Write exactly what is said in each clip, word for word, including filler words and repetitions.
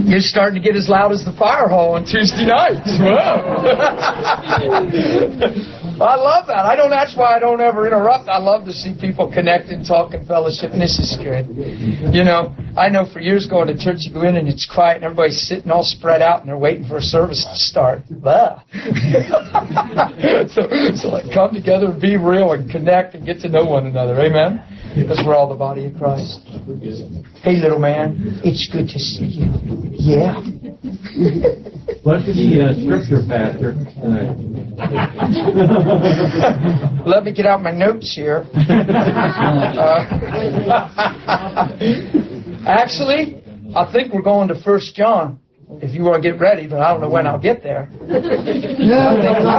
It's starting to get as loud as the fire hall on Tuesday nights. Wow. I love that. I don't. That's why I don't ever interrupt. I love to see people connect and talk and fellowship, and this is good. You know, I know for years going to church, you go in and it's quiet, and everybody's sitting all spread out, and they're waiting for a service to start. so, so like, come together and be real and connect and get to know one another. Amen. Because we're all the body of Christ. Hey, little man, it's good to see you. Yeah. What's the uh, scripture, Pastor, tonight? Let me get out my notes here. Uh, actually, I think we're going to First John. If you want to get ready, but I don't know when I'll get there. No,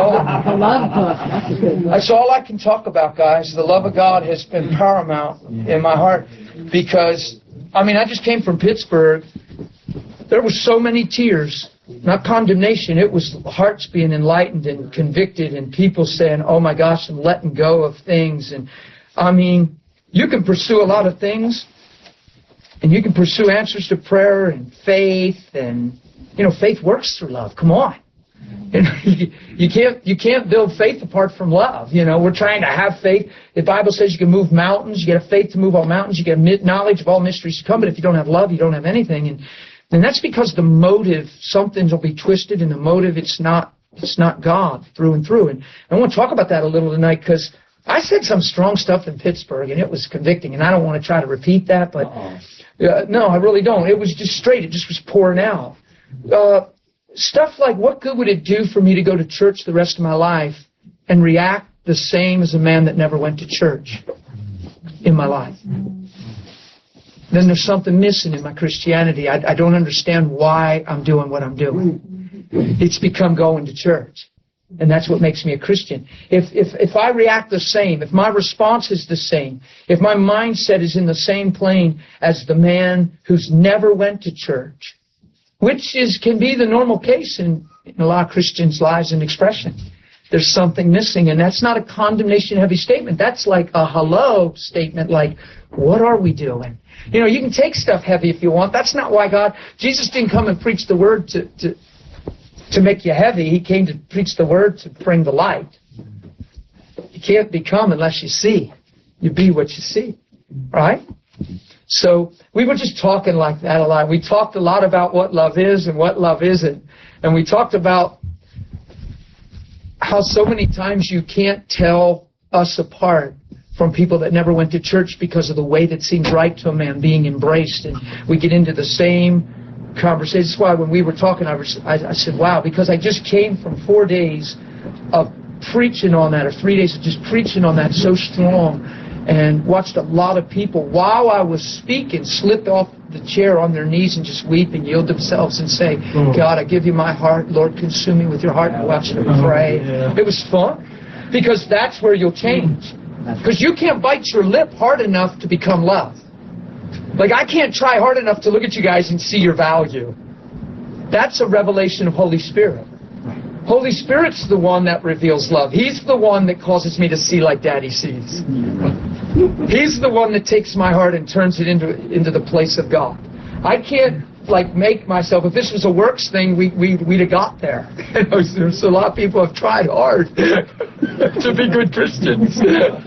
That's all I can talk about, guys. The love of God has been paramount in my heart because, I mean, I just came from Pittsburgh. There were so many tears, not condemnation. It was hearts being enlightened and convicted and people saying, oh my gosh, I'm letting go of things. And I mean, you can pursue a lot of things. And you can pursue answers to prayer and faith, and you know, faith works through love. Come on, you know, you, you can't you can't build faith apart from love. You know, we're trying to have faith. The Bible says you can move mountains. You get a faith to move all mountains. You get knowledge of all mysteries to come. But if you don't have love, you don't have anything. And and that's because the motive, something will be twisted in the motive. It's not it's not God through and through. And I want to talk about that a little tonight because I said some strong stuff in Pittsburgh, and it was convicting. And I don't want to try to repeat that, but. Uh-oh. Uh, no, I really don't. It was just straight. It just was pouring out. Uh, stuff like, what good would it do for me to go to church the rest of my life and react the same as a man that never went to church in my life? Then there's something missing in my Christianity. I, I don't understand why I'm doing what I'm doing. It's become going to church. And that's what makes me a Christian. If, if, if I react the same, if my response is the same, if my mindset is in the same plane as the man who's never went to church, which is can be the normal case in, in a lot of Christians' lives and expression, there's something missing. And that's not a condemnation-heavy statement. That's like a hello statement, like, what are we doing? You know, you can take stuff heavy if you want. That's not why God... Jesus didn't come and preach the word to... to to make you heavy. He came to preach the word to bring the light. You can't become unless you see. You be what you see. Right? So we were just talking like that a lot. We talked a lot about what love is and what love isn't. And we talked about how so many times you can't tell us apart from people that never went to church because of the way that seems right to a man being embraced. And we get into the same conversation. That's why when we were talking, I, was, I, I said, wow, because I just came from four days of preaching on that, or three days of just preaching on that so strong, and watched a lot of people, while I was speaking, slip off the chair on their knees and just weep and yield themselves and say, God, I give you my heart. Lord, consume me with your heart, and watch them pray. It was fun, because that's where you'll change. Because you can't bite your lip hard enough to become love. Like, I can't try hard enough to look at you guys and see your value. That's a revelation of Holy Spirit. Holy Spirit's the one that reveals love. He's the one that causes me to see like Daddy sees. He's the one that takes my heart and turns it into into the place of God. I can't, like, make myself... If this was a works thing, we, we, we'd have got there. There's a lot of people have tried hard to be good Christians.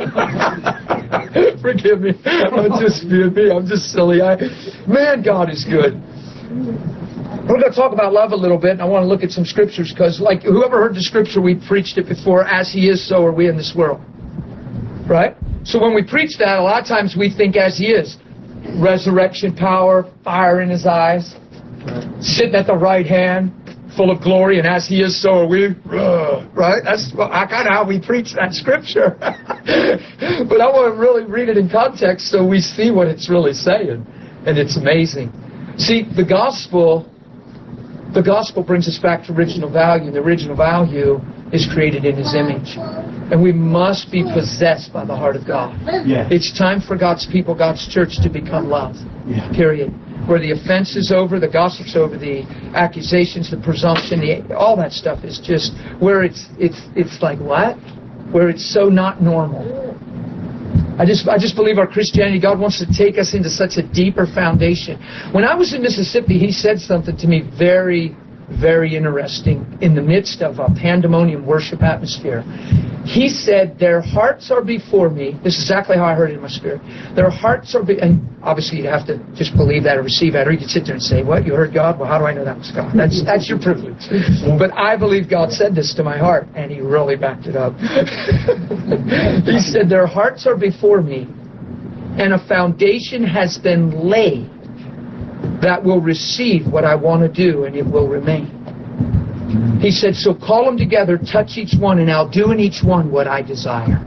Forgive me. I'm just being me. I'm just silly. I, man, God is good. We're going to talk about love a little bit, and I want to look at some scriptures, because, like, whoever heard the scripture, we preached it before, as He is, so are we in this world. Right? So when we preach that, a lot of times we think as He is. Resurrection power, fire in His eyes, sitting at the right hand, full of glory, and as He is, so are we. Right? That's kind of how we preach that scripture. But I want to really read it in context so we see what it's really saying. And it's amazing. See, the gospel, the gospel brings us back to original value. The original value is created in His image. And we must be possessed by the heart of God. Yeah. It's time for God's people, God's church, to become love. Yeah. Period. Where the offense is over, the gossip's over, the accusations, the presumption, the, all that stuff is just where it's it's it's like what? Where it's so not normal. I just, I just believe our Christianity, God wants to take us into such a deeper foundation. When I was in Mississippi, he said something to me very, very interesting in the midst of a pandemonium worship atmosphere. He said, their hearts are before me. This is exactly how I heard it in my spirit. Their hearts are, be and obviously you have to just believe that or receive that, or you can sit there and say, what, you heard God? Well, how do I know that was God? That's, that's your privilege. But I believe God said this to my heart, and he really backed it up. He said, their hearts are before me, and a foundation has been laid that will receive what I want to do, and it will remain. He said, so call them together, touch each one, and I'll do in each one what I desire.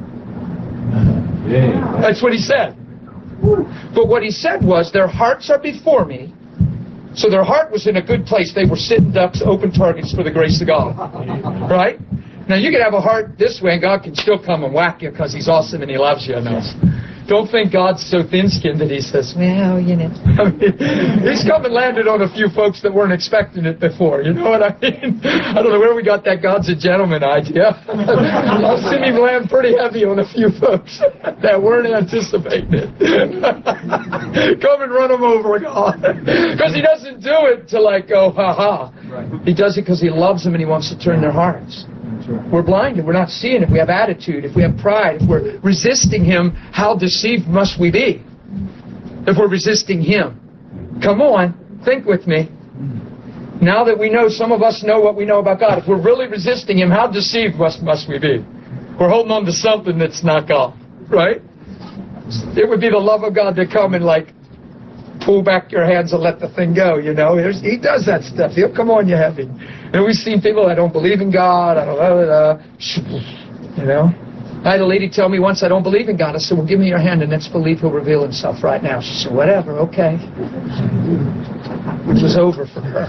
That's what he said. But what he said was, their hearts are before me. So their heart was in a good place. They were sitting ducks, open targets for the grace of God. Right? Now you can have a heart this way, and God can still come and whack you because he's awesome and he loves you enough. Don't think God's so thin-skinned that he says, well, you know. I mean, he's come and landed on a few folks that weren't expecting it before. You know what I mean? I don't know where we got that God's a gentleman idea. I've seen him land pretty heavy on a few folks that weren't anticipating it. Come and run them over, God. Because he doesn't do it to like go, ha-ha. He does it because he loves them and he wants to turn their hearts. We're blinded. We're not seeing. If we have attitude, if we have pride, if we're resisting him, how deceived must we be? If we're resisting him. Come on, think with me. Now that we know, some of us know what we know about God. If we're really resisting him, how deceived must, must we be? We're holding on to something that's not God, right? It would be the love of God to come and like pull back your hands and let the thing go, you know. There's, he does that stuff. He'll come on you heavy. And we've seen people that don't believe in God. I don't know. You know. I had a lady tell me once, I don't believe in God. I said, well, give me your hand and let's believe he'll reveal himself right now. She said, whatever, okay. Which was over for her.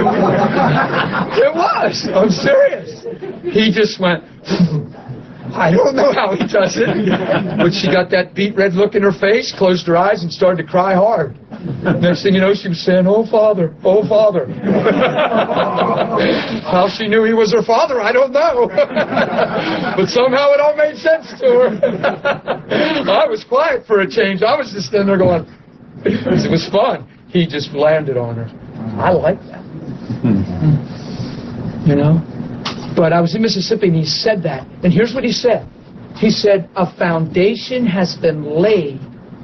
It was. I'm serious. He just went, I don't know how he does it. But she got that beet red look in her face, closed her eyes, and started to cry hard. Next thing you know, she was saying, oh, Father, oh, Father. How she knew he was her father, I don't know. But somehow it all made sense to her. I was quiet for a change. I was just standing there going, it was fun. He just landed on her. I like that. You know? But I was in Mississippi and he said that. And here's what he said. He said, a foundation has been laid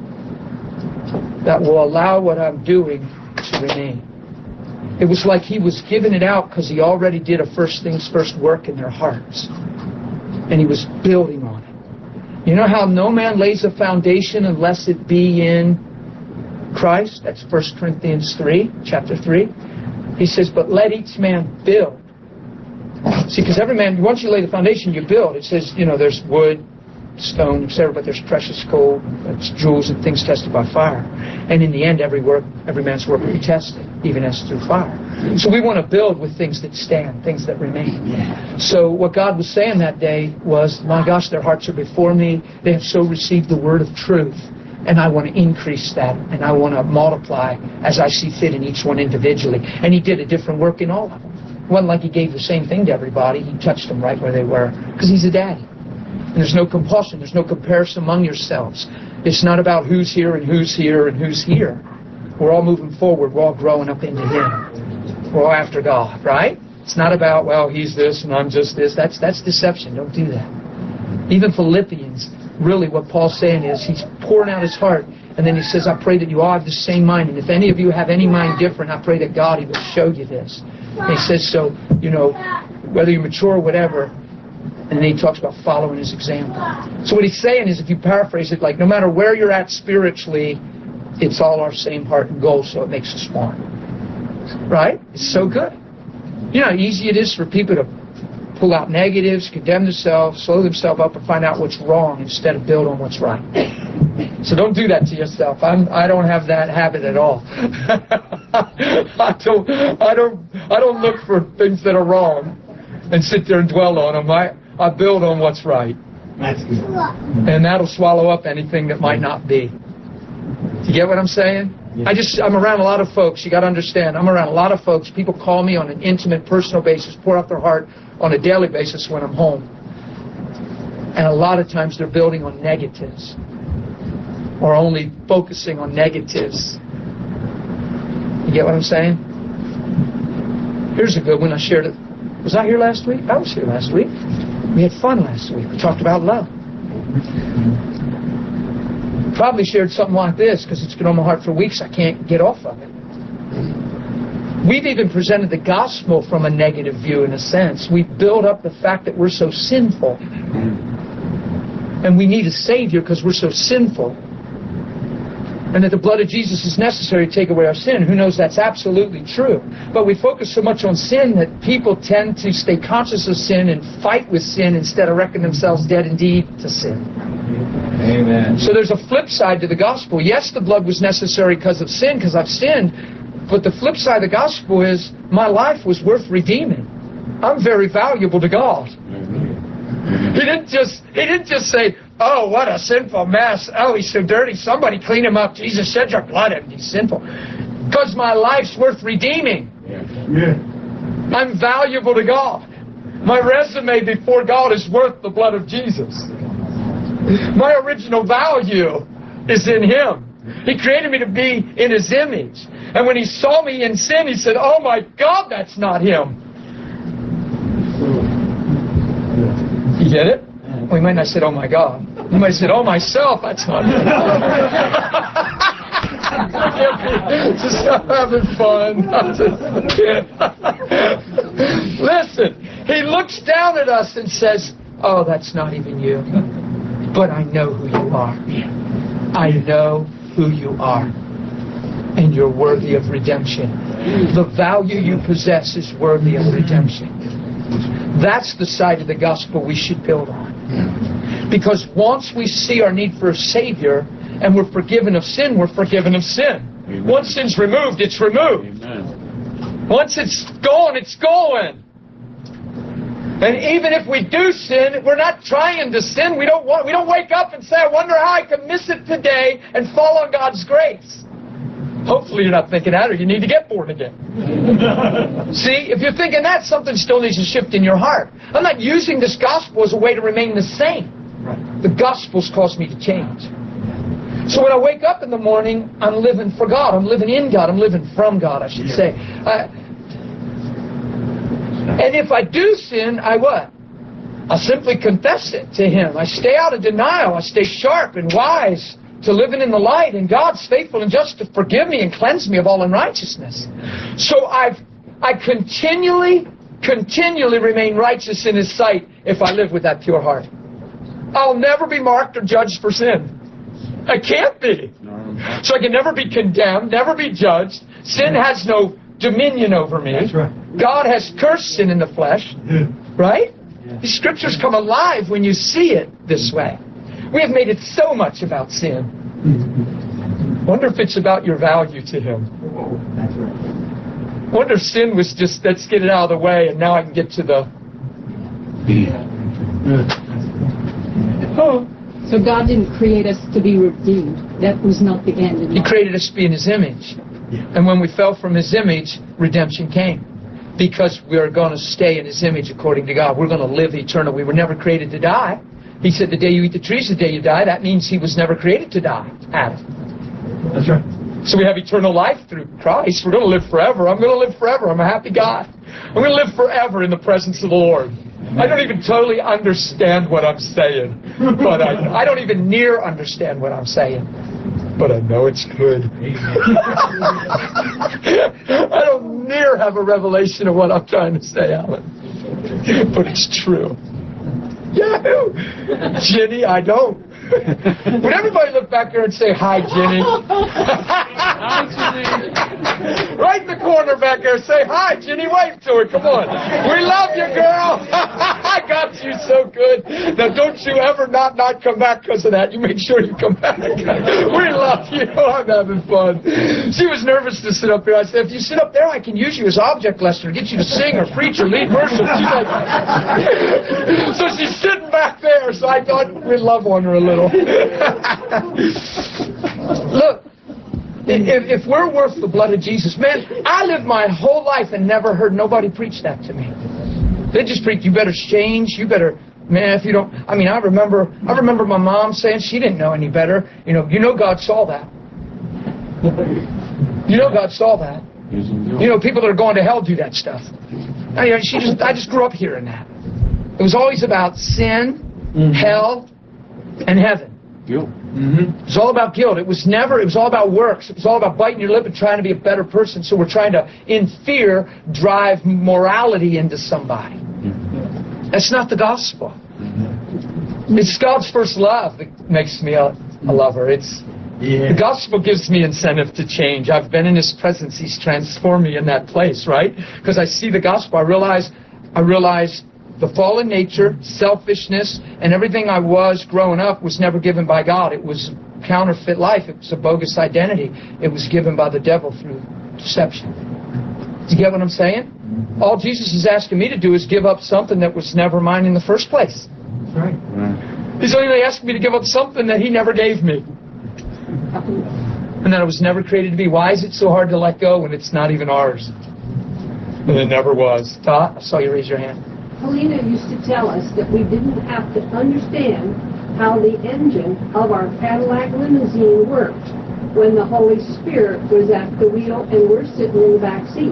that will allow what I'm doing to remain. It was like he was giving it out because he already did a first things first work in their hearts. And he was building on it. You know how no man lays a foundation unless it be in Christ? That's First Corinthians three, chapter three. He says, but let each man build. See, because every man, once you lay the foundation, you build. It says, you know, there's wood, stone, et cetera, but there's precious gold, it's jewels and things tested by fire. And in the end, every work, every man's work will be tested, even as through fire. So we want to build with things that stand, things that remain. So what God was saying that day was, my gosh, their hearts are before me. They have so received the word of truth. And I want to increase that, and I want to multiply as I see fit in each one individually. And he did a different work in all of them. It wasn't like he gave the same thing to everybody. He touched them right where they were, because he's a daddy. And there's no compulsion. There's no comparison among yourselves. It's not about who's here and who's here and who's here. We're all moving forward. We're all growing up into him. We're all after God, right? It's not about, well, he's this and I'm just this. That's that's deception. Don't do that. Even Philippians, really what Paul's saying is he's pouring out his heart. And then he says, I pray that you all have the same mind. And if any of you have any mind different, I pray that God, he will show you this. And he says, so, you know, whether you're mature or whatever. And then he talks about following his example. So what he's saying is, if you paraphrase it, like no matter where you're at spiritually, it's all our same heart and goal, so it makes us one. Right? It's so good. You know how easy it is for people to pull out negatives, condemn themselves, slow themselves up, and find out what's wrong instead of build on what's right. So don't do that to yourself. I'm, I don't have that habit at all. I don't. I don't. I don't look for things that are wrong and sit there and dwell on them. I I build on what's right. That's good. And that'll swallow up anything that might not be. You get what I'm saying? I just, I'm around a lot of folks. You got to understand, I'm around a lot of folks. People call me on an intimate, personal basis, pour out their heart on a daily basis when I'm home. And a lot of times they're building on negatives. or only focusing on negatives. You get what I'm saying? Here's a good one. I shared it. Was I here last week? I was here last week. We had fun last week. We talked about love. Probably shared something like this because it's been on my heart for weeks. I can't get off of it. We've even presented the gospel from a negative view in a sense. We build up the fact that we're so sinful. And we need a Savior because we're so sinful. And that the blood of Jesus is necessary to take away our sin. Who knows that's absolutely true. But we focus so much on sin that people tend to stay conscious of sin and fight with sin instead of reckon themselves dead indeed to sin. Amen. So there's a flip side to the gospel. Yes, the blood was necessary because of sin, because I've sinned. But the flip side of the gospel is my life was worth redeeming. I'm very valuable to God. He didn't just he didn't just say, oh, what a sinful mess. Oh, he's so dirty. Somebody clean him up. Jesus, shed your blood in. He's sinful. Because my life's worth redeeming. Yeah. I'm valuable to God. My resume before God is worth the blood of Jesus. My original value is in Him. He created me to be in His image. And when He saw me in sin, He said, oh my God, that's not Him. You get it? Well, you might not have said, oh my God. You might have said, oh myself, that's not Him. Just having fun. Listen, He looks down at us and says, oh, that's not even you. But I know who you are. I know who you are. And you're worthy of redemption. The value you possess is worthy of redemption. That's the side of the gospel we should build on. Because once we see our need for a Savior and we're forgiven of sin, we're forgiven of sin. Amen. Once sin's removed, it's removed. Amen. Once it's gone, it's going. And even if we do sin, we're not trying to sin. We don't want, we don't wake up and say, I wonder how I can miss it today and fall on God's grace. Hopefully you're not thinking that, or you need to get born again. See, if you're thinking that, something still needs to shift in your heart. I'm not using this gospel as a way to remain the same. Right. The gospel's caused me to change. So when I wake up in the morning, I'm living for God. I'm living in God. I'm living from God, I should say. I, and if I do sin, I what? I simply confess it to Him. I stay out of denial. I stay sharp and wise to living in the light, and God's faithful and just to forgive me and cleanse me of all unrighteousness. So I've, I continually, continually remain righteous in His sight if I live with that pure heart. I'll never be marked or judged for sin. I can't be. So I can never be condemned, never be judged. Sin has no dominion over me. That's right. God has cursed sin in the flesh. Right? These scriptures come alive when you see it this way. We have made it so much about sin. Wonder if it's about your value to Him. That's right. Wonder if sin was just, let's get it out of the way and now I can get to the... Oh. So God didn't create us to be redeemed. That was not the end. In He life. created us to be in His image. And when we fell from His image, redemption came. Because we are going to stay in His image according to God. We're going to live eternal. We were never created to die. He said, the day you eat the trees, the day you die. That means He was never created to die. Adam. That's right. So we have eternal life through Christ. We're going to live forever. I'm going to live forever. I'm a happy guy. I'm going to live forever in the presence of the Lord. I don't even totally understand what I'm saying. But I, I don't even near understand what I'm saying. But I know it's good. I don't near have a revelation of what I'm trying to say, Alan. But it's true. Yahoo! Jenny, I don't. Would everybody look back there and say, hi, Jenny? Right in the corner back there, say, hi, Jenny, wave to her, come on. We love you, girl. I got you so good. Now, don't you ever not, not come back because of that. You make sure you come back. We love you. I'm having fun. She was nervous to sit up here. I said, if you sit up there, I can use you as object lesson, get you to sing or preach or lead worship. She's like, so she's sitting back there, so I thought we'd love on her a little. Look, if, if we're worth the blood of Jesus, man, I lived my whole life and never heard nobody preach that to me. They just preach, you better change, you better Man, if you don't, I mean, I remember, I remember my mom saying she didn't know any better. You know, you know God saw that. You know God saw that. You know, people that are going to hell do that stuff. I, mean, she just, I just grew up hearing that. It was always about sin, mm-hmm. hell, and heaven. Guilt. Mm-hmm. It was all about guilt. It was never, it was all about works. It was all about biting your lip and trying to be a better person. So we're trying to, in fear, drive morality into somebody. Mm-hmm. That's not the gospel. Mm-hmm. It's God's first love that makes me a, a lover. It's yeah. The gospel gives me incentive to change. I've been in His presence. He's transformed me in that place, right? Because I see the gospel. I realize, I realize the fallen nature, selfishness, and everything I was growing up was never given by God. It was counterfeit life. It was a bogus identity. It was given by the devil through deception. Do you get what I'm saying? All Jesus is asking me to do is give up something that was never mine in the first place. That's right. He's only asking me to give up something that He never gave me. And that I was never created to be. Why is it so hard to let go when it's not even ours? And it never was. Todd, I saw you raise your hand. Helena used to tell us that we didn't have to understand how the engine of our Cadillac limousine worked when the Holy Spirit was at the wheel and we're sitting in the back seat.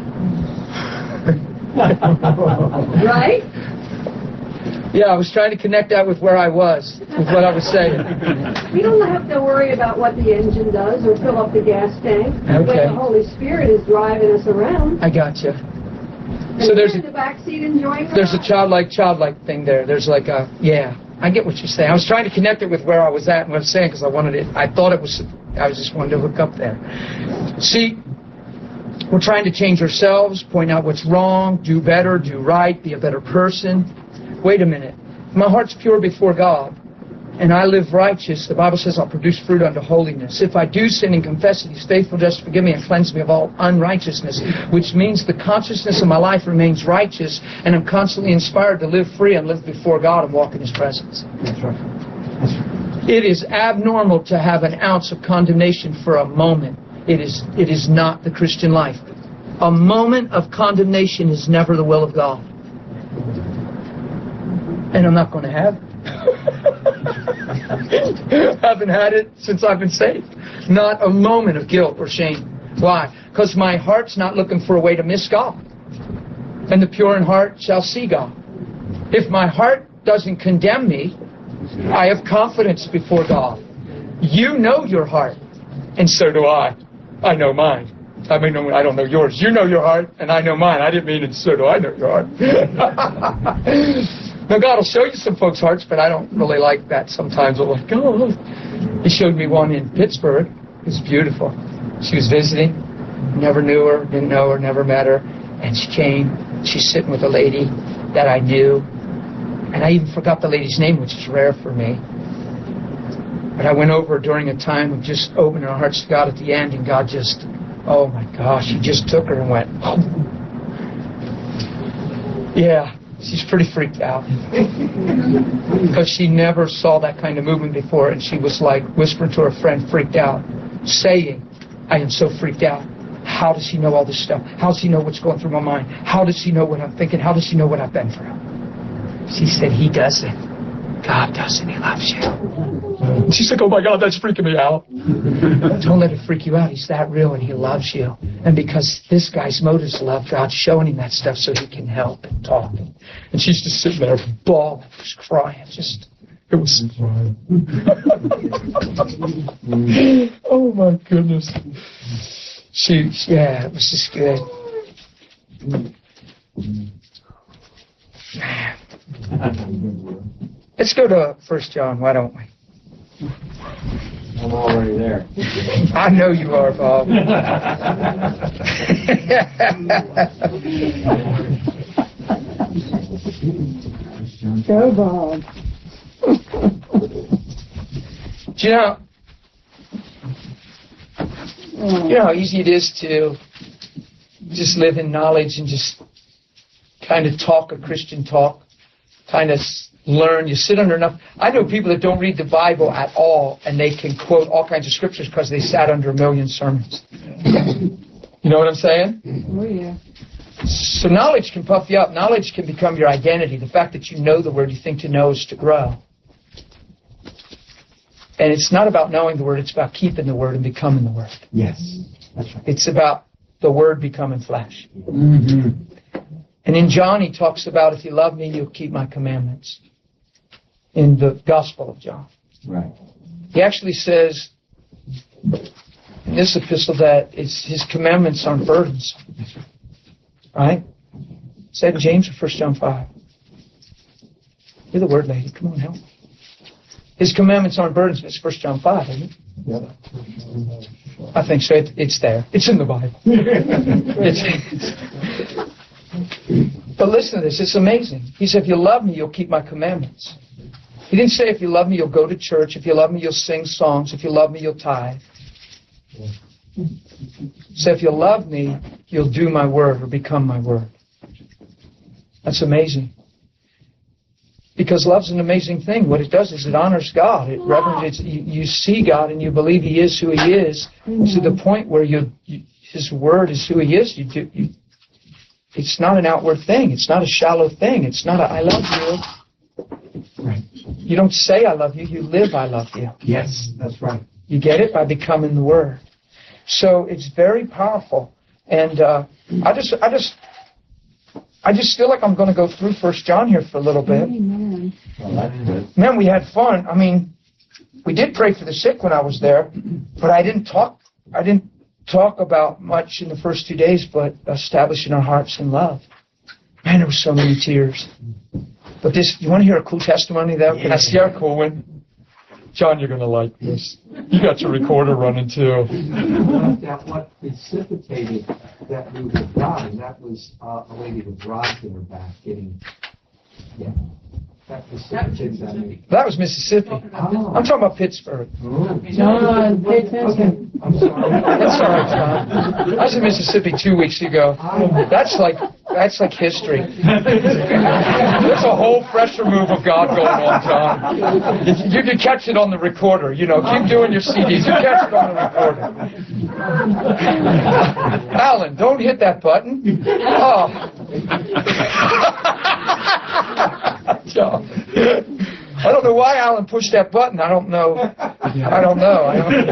Right? Yeah, I was trying to connect that with where I was, with what I was saying. We don't have to worry about what the engine does or fill up the gas tank Okay. when the Holy Spirit is driving us around. I got you. And So there's we're in a, the back seat enjoying the there's a ride. childlike, childlike thing there. There's like a, yeah, I get what you're saying. I was trying to connect it with where I was at and what I was saying because I wanted it, I thought it was, I was just wanted to hook up there. See, we're trying to change ourselves, point out what's wrong, do better, do right, be a better person. Wait a minute. My heart's pure before God, and I live righteous. The Bible says I'll produce fruit unto holiness. If I do sin and confess it, He's faithful just to forgive me and cleanse me of all unrighteousness, which means the consciousness of my life remains righteous, and I'm constantly inspired to live free and live before God and walk in His presence. That's right. That's right. It is abnormal to have an ounce of condemnation for a moment. It is, it is not the Christian life. A moment of condemnation is never the will of God. And I'm not going to have it. I haven't had it since I've been saved. Not a moment of guilt or shame. Why? Because my heart's not looking for a way to miss God. And the pure in heart shall see God. If my heart doesn't condemn me, I have confidence before God. You know your heart, and so do I. I know mine. I mean, I don't know yours. You know your heart, and I know mine. I didn't mean it, so do I know your heart. Now, God will show you some folks' hearts, but I don't really like that sometimes. I'm like, oh. He showed me one in Pittsburgh. It was beautiful. She was visiting. Never knew her, didn't know her, never met her. And she came. She's sitting with a lady that I knew. And I even forgot the lady's name, which is rare for me. But I went over during a time of just opening our hearts to God at the end, and God just, oh my gosh, He just took her and went, oh. Yeah. She's pretty freaked out because she never saw that kind of movement before, and she was like whispering to her friend, freaked out, saying, I am so freaked out. How does He know all this stuff? How does He know what's going through my mind? How does He know what I'm thinking? How does He know what I've been through? She said, He doesn't. God doesn't. He loves you. She's like, oh my God, that's freaking me out. Don't let it freak you out. He's that real, and He loves you. And because this guy's motives love, God's showing him that stuff so he can help and talk. And she's just sitting there bawling, just crying. Just, it was. Oh my goodness. She, yeah, it was just good. Man. Let's go to First John, why don't we? I'm already there. I know you are, Bob. Go, Bob. Do you know, you know how easy it is to just live in knowledge and just kind of talk a Christian talk, kind of learn. You sit under enough. I know people that don't read the Bible at all, and they can quote all kinds of scriptures because they sat under a million sermons. You know what I'm saying? Oh, yeah. So knowledge can puff you up. Knowledge can become your identity. The fact that you know the Word, you think to know is to grow. And it's not about knowing the Word, it's about keeping the Word and becoming the Word. Yes, that's right. It's about the Word becoming flesh. Mm-hmm. And in John, he talks about, if you love me, you'll keep my commandments. In the Gospel of John. Right. He actually says in this epistle that it's, his commandments aren't burdens. Right? Is that James or First John five? You're the word lady. Come on, help me. His commandments aren't burdens, but it's First John five, isn't it? Yeah. I think so. It, it's there. It's in the Bible. it's, it's, but listen to this. It's amazing. He said, if you love me, you'll keep my commandments. He didn't say, if you love me, you'll go to church. If you love me, you'll sing songs. If you love me, you'll tithe. So if you love me, you'll do my word or become my word. That's amazing. Because love's an amazing thing. What it does is it honors God. It reverence. You, you see God and you believe He is who He is to the point where you, you His word is who He is. You do. You, it's not an outward thing. It's not a shallow thing. It's not a I love you. Right. You don't say I love you. You live I love you. Yes, that's right. You get it? By becoming the Word. So it's very powerful. And uh, I just, I just, I just feel like I'm going to go through First John here for a little bit. Amen. Well, that's good. Man, we had fun. I mean, we did pray for the sick when I was there, but I didn't talk. I didn't talk about much in the first two days, but establishing our hearts in love. Man, there were so many tears. But this, you want to hear a cool testimony though? Can I share a cool one? John, you're going to like this. You got your recorder running too. That what precipitated that move of God, and that was uh, a lady with rods in her back getting, yeah, that precipitated that move. That was Mississippi. Oh. I'm talking about Pittsburgh. John, pay attention. I'm sorry. That's all right, John. I was in Mississippi two weeks ago. That's like that's like history. There's a whole fresher move of God going on, John. You, you can catch it on the recorder. You know, keep doing your C Ds. You catch it on the recorder. Alan, don't hit that button. Oh. John. I don't know why Alan pushed that button. I don't know. I don't know. I, don't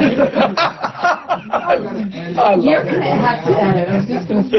I love You're it. going to have to edit. I was just going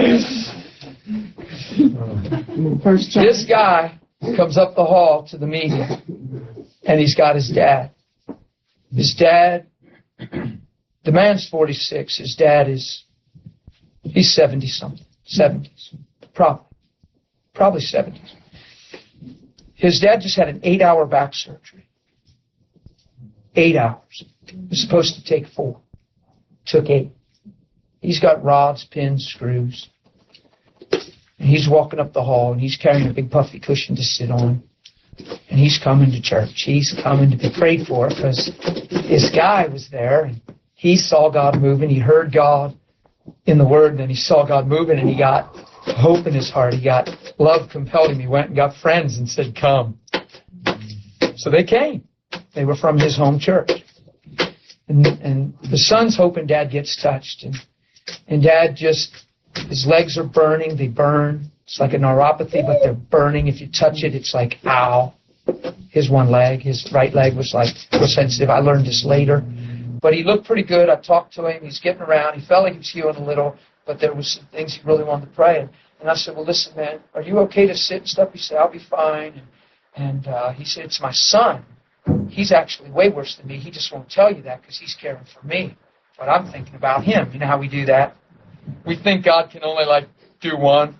to say. First John. This guy comes up the hall to the meeting, and he's got his dad. His dad, the man's forty-six. His dad is, he's seventy-something, seventies, probably, probably seventies. His dad just had an eight-hour back surgery. Eight hours. It was supposed to take four. Took eight. He's got rods, pins, screws. And he's walking up the hall, and he's carrying a big puffy cushion to sit on. And he's coming to church. He's coming to be prayed for because this guy was there, and he saw God moving. He heard God in the Word, and then he saw God moving, and he got hope in his heart. He got love compelled him. He went and got friends and said, come. So they came. They were from his home church. And, and the son's hoping Dad gets touched. And, and Dad just, his legs are burning. They burn. It's like a neuropathy, but they're burning. If you touch it, it's like, ow. His one leg, his right leg was like real sensitive. I learned this later. But he looked pretty good. I talked to him. He's getting around. He felt like he was healing a little. But there was some things he really wanted to pray. And, and I said, well, listen, man, are you okay to sit and stuff? He said, I'll be fine. And, and uh, he said, it's my son. He's actually way worse than me. He just won't tell you that because he's caring for me. But I'm thinking about him. You know how we do that? We think God can only, like, do one.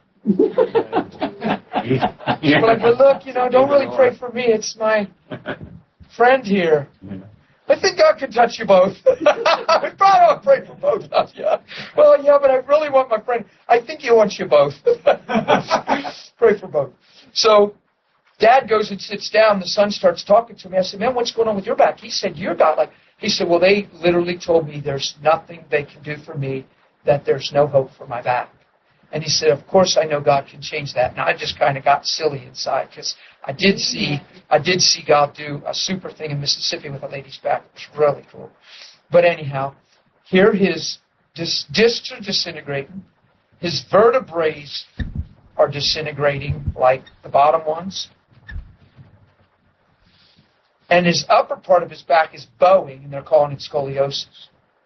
We're like, but look, you know, don't really pray for me. It's my friend here. I think God can touch you both. I probably want to pray for both of you. Well, yeah, but I really want my friend. I think He wants you both. Pray for both. So Dad goes and sits down. The son starts talking to me. I said, man, what's going on with your back? He said, your back. Like, he said, well, they literally told me there's nothing they can do for me, that there's no hope for my back. And he said, of course I know God can change that. And I just kind of got silly inside because I did see I did see God do a super thing in Mississippi with a lady's back. It was really cool. But anyhow, here his dis- discs are disintegrating. His vertebrae are disintegrating like the bottom ones. And his upper part of his back is bowing, and they're calling it scoliosis.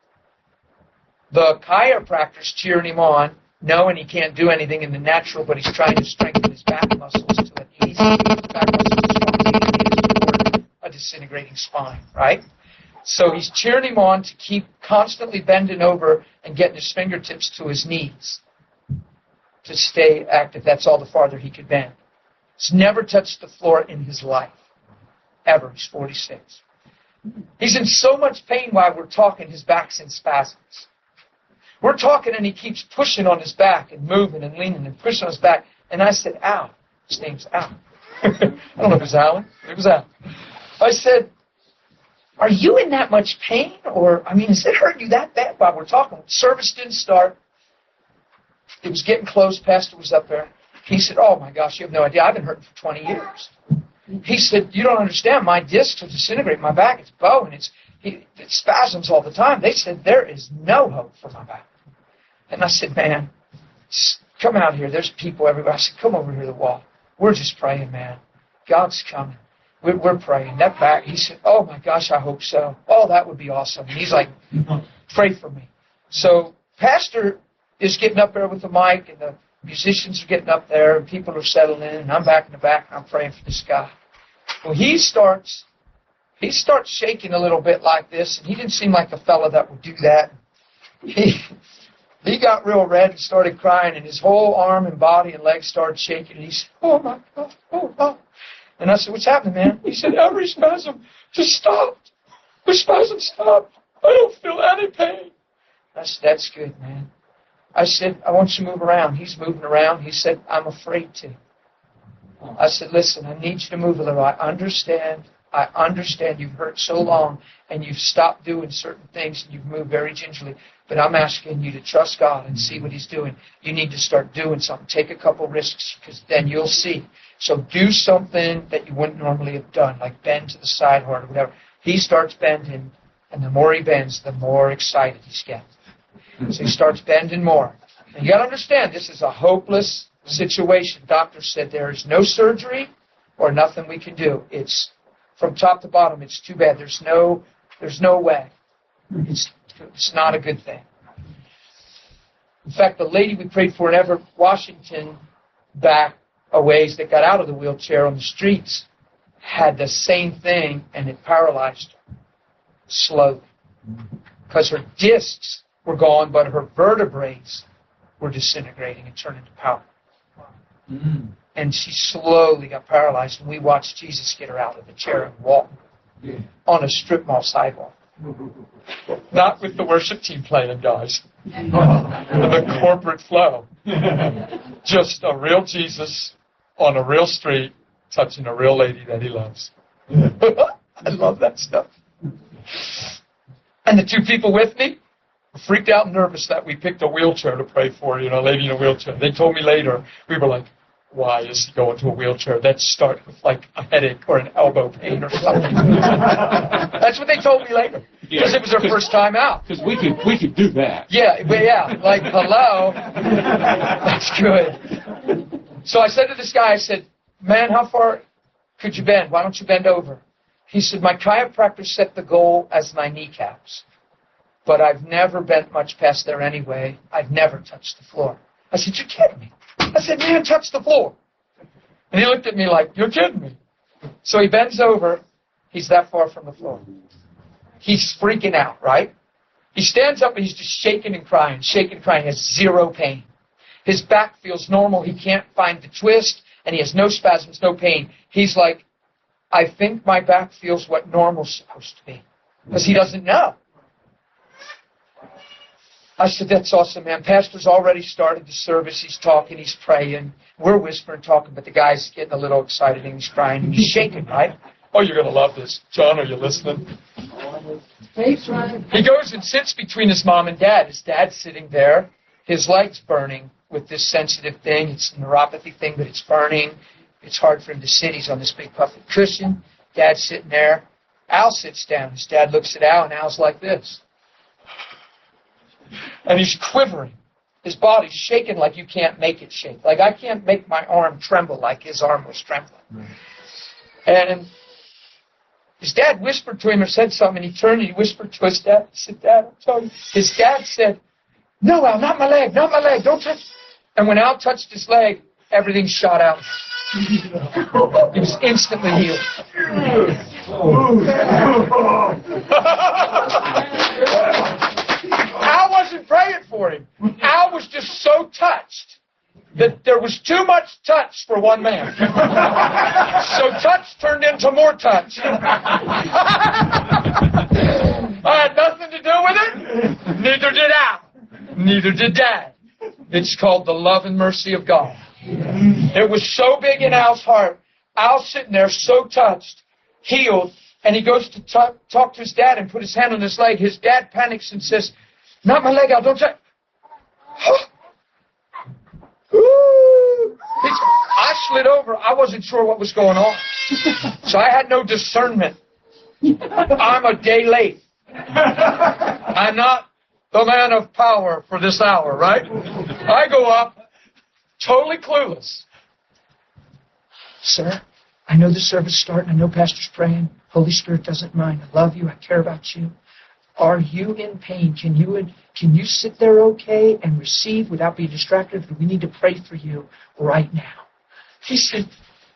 The chiropractor's cheering him on, knowing he can't do anything in the natural, but he's trying to strengthen his back muscles to at least get his back muscles as strong as he can to support a disintegrating spine, right? So he's cheering him on to keep constantly bending over and getting his fingertips to his knees to stay active. That's all the farther he could bend. He's never touched the floor in his life, ever. He's forty-six. He's in so much pain while we're talking, his back's in spasms. We're talking and he keeps pushing on his back and moving and leaning and pushing on his back. And I said, Al. His name's Al. I don't know if it was Alan. It was Al. I said, are you in that much pain? Or, I mean, is it hurting you that bad while we're talking? Service didn't start. It was getting close. Pastor was up there. He said, oh my gosh, you have no idea. I've been hurting for twenty years. He said, you don't understand. My discs are disintegrating. My back, it's bowing. It's, it spasms all the time. They said, there is no hope for my back. And I said, man, come out here. There's people everywhere. I said, come over here to the wall. We're just praying, man. God's coming. We're, we're praying. That back, he said, oh my gosh, I hope so. Oh, that would be awesome. And he's like, pray for me. So Pastor is getting up there with the mic, and the musicians are getting up there, and people are settling in, and I'm back in the back, and I'm praying for this guy. Well, he starts, he starts shaking a little bit like this, and he didn't seem like a fella that would do that. He, he got real red and started crying, and his whole arm and body and legs started shaking, and he said, oh my God, oh God. And I said, what's happening, man? He said, every spasm just stopped. The spasm stopped. I don't feel any pain. I said, that's good, man. I said, I want you to move around. He's moving around. He said, I'm afraid to. I said, listen, I need you to move a little. I understand. I understand you've hurt so long and you've stopped doing certain things and you've moved very gingerly. But I'm asking you to trust God and see what He's doing. You need to start doing something. Take a couple risks, because then you'll see. So do something that you wouldn't normally have done, like bend to the side hard or whatever. He starts bending, and the more he bends, the more excited he's getting. So he starts bending more. And you got to understand, this is a hopeless situation. Doctor said there is no surgery or nothing we can do. It's from top to bottom. It's too bad. There's no, there's no way. It's, it's not a good thing. In fact, the lady we prayed for in Everett, Washington, back a ways that got out of the wheelchair on the streets, had the same thing, and it paralyzed her slowly. Because her discs were gone, but her vertebrae were disintegrating and turning to powder. Mm. And she slowly got paralyzed, and we watched Jesus get her out of the chair and walk yeah. on a strip mall sidewalk. Not with the worship team playing, guys. The corporate flow. Just a real Jesus on a real street, touching a real lady that He loves. I love that stuff. And the two people with me were freaked out and nervous that we picked a wheelchair to pray for, you know, a lady in a wheelchair. They told me later, we were like, why is he going to a wheelchair? That start with like a headache or an elbow pain or something. That's what they told me later. Because yeah, it was their first time out. Because we could we could do that. Yeah, but yeah, like, hello. That's good. So I said to this guy, I said, man, how far could you bend? Why don't you bend over? He said, my chiropractor set the goal as my kneecaps. But I've never bent much past there anyway. I've never touched the floor. I said, you're kidding me. I said, man, touch the floor. And he looked at me like, you're kidding me. So he bends over. He's that far from the floor. He's freaking out, right? He stands up and he's just shaking and crying, shaking and crying. He has zero pain. His back feels normal. He can't find the twist, and he has no spasms, no pain. He's like, I think my back feels what normal's supposed to be. Because he doesn't know. I said, that's awesome, man. Pastor's already started the service. He's talking, he's praying. We're whispering, talking, but the guy's getting a little excited and he's crying and he's shaking, right? Oh, you're going to love this. John, are you listening? Thanks, Ron. He goes and sits between his mom and dad. His dad's sitting there. His leg's burning with this sensitive thing. It's a neuropathy thing, but it's burning. It's hard for him to sit. He's on this big puffy cushion. Dad's sitting there. Al sits down. His dad looks at Al, and Al's like this. And he's quivering. his body's shaking like you can't make it shake. Like I can't make my arm tremble like his arm was trembling. Right. And his dad whispered to him or said something, and he turned and he whispered to his dad. He said, Dad, I'm telling you. His dad said, no, Al, not my leg, not my leg, don't touch. And when Al touched his leg, everything shot out. He was instantly healed. Al wasn't praying for him. Al was just so touched that there was too much touch for one man. So touch turned into more touch. I had nothing to do with it. Neither did Al. Neither did Dad. It's called the love and mercy of God. It was so big in Al's heart. Al's sitting there so touched, healed, and he goes to talk, talk to his dad and put his hand on his leg. His dad panics and says, not my leg, Al, don't touch. I slid over. I wasn't sure what was going on. So I had no discernment. I'm a day late. I'm not the man of power for this hour, right? I go up, totally clueless. Sir, I know the service is starting. I know Pastor's praying. Holy Spirit doesn't mind. I love you. I care about you. Are you in pain? Can you can you sit there okay and receive without being distracted? We need to pray for you right now. He said,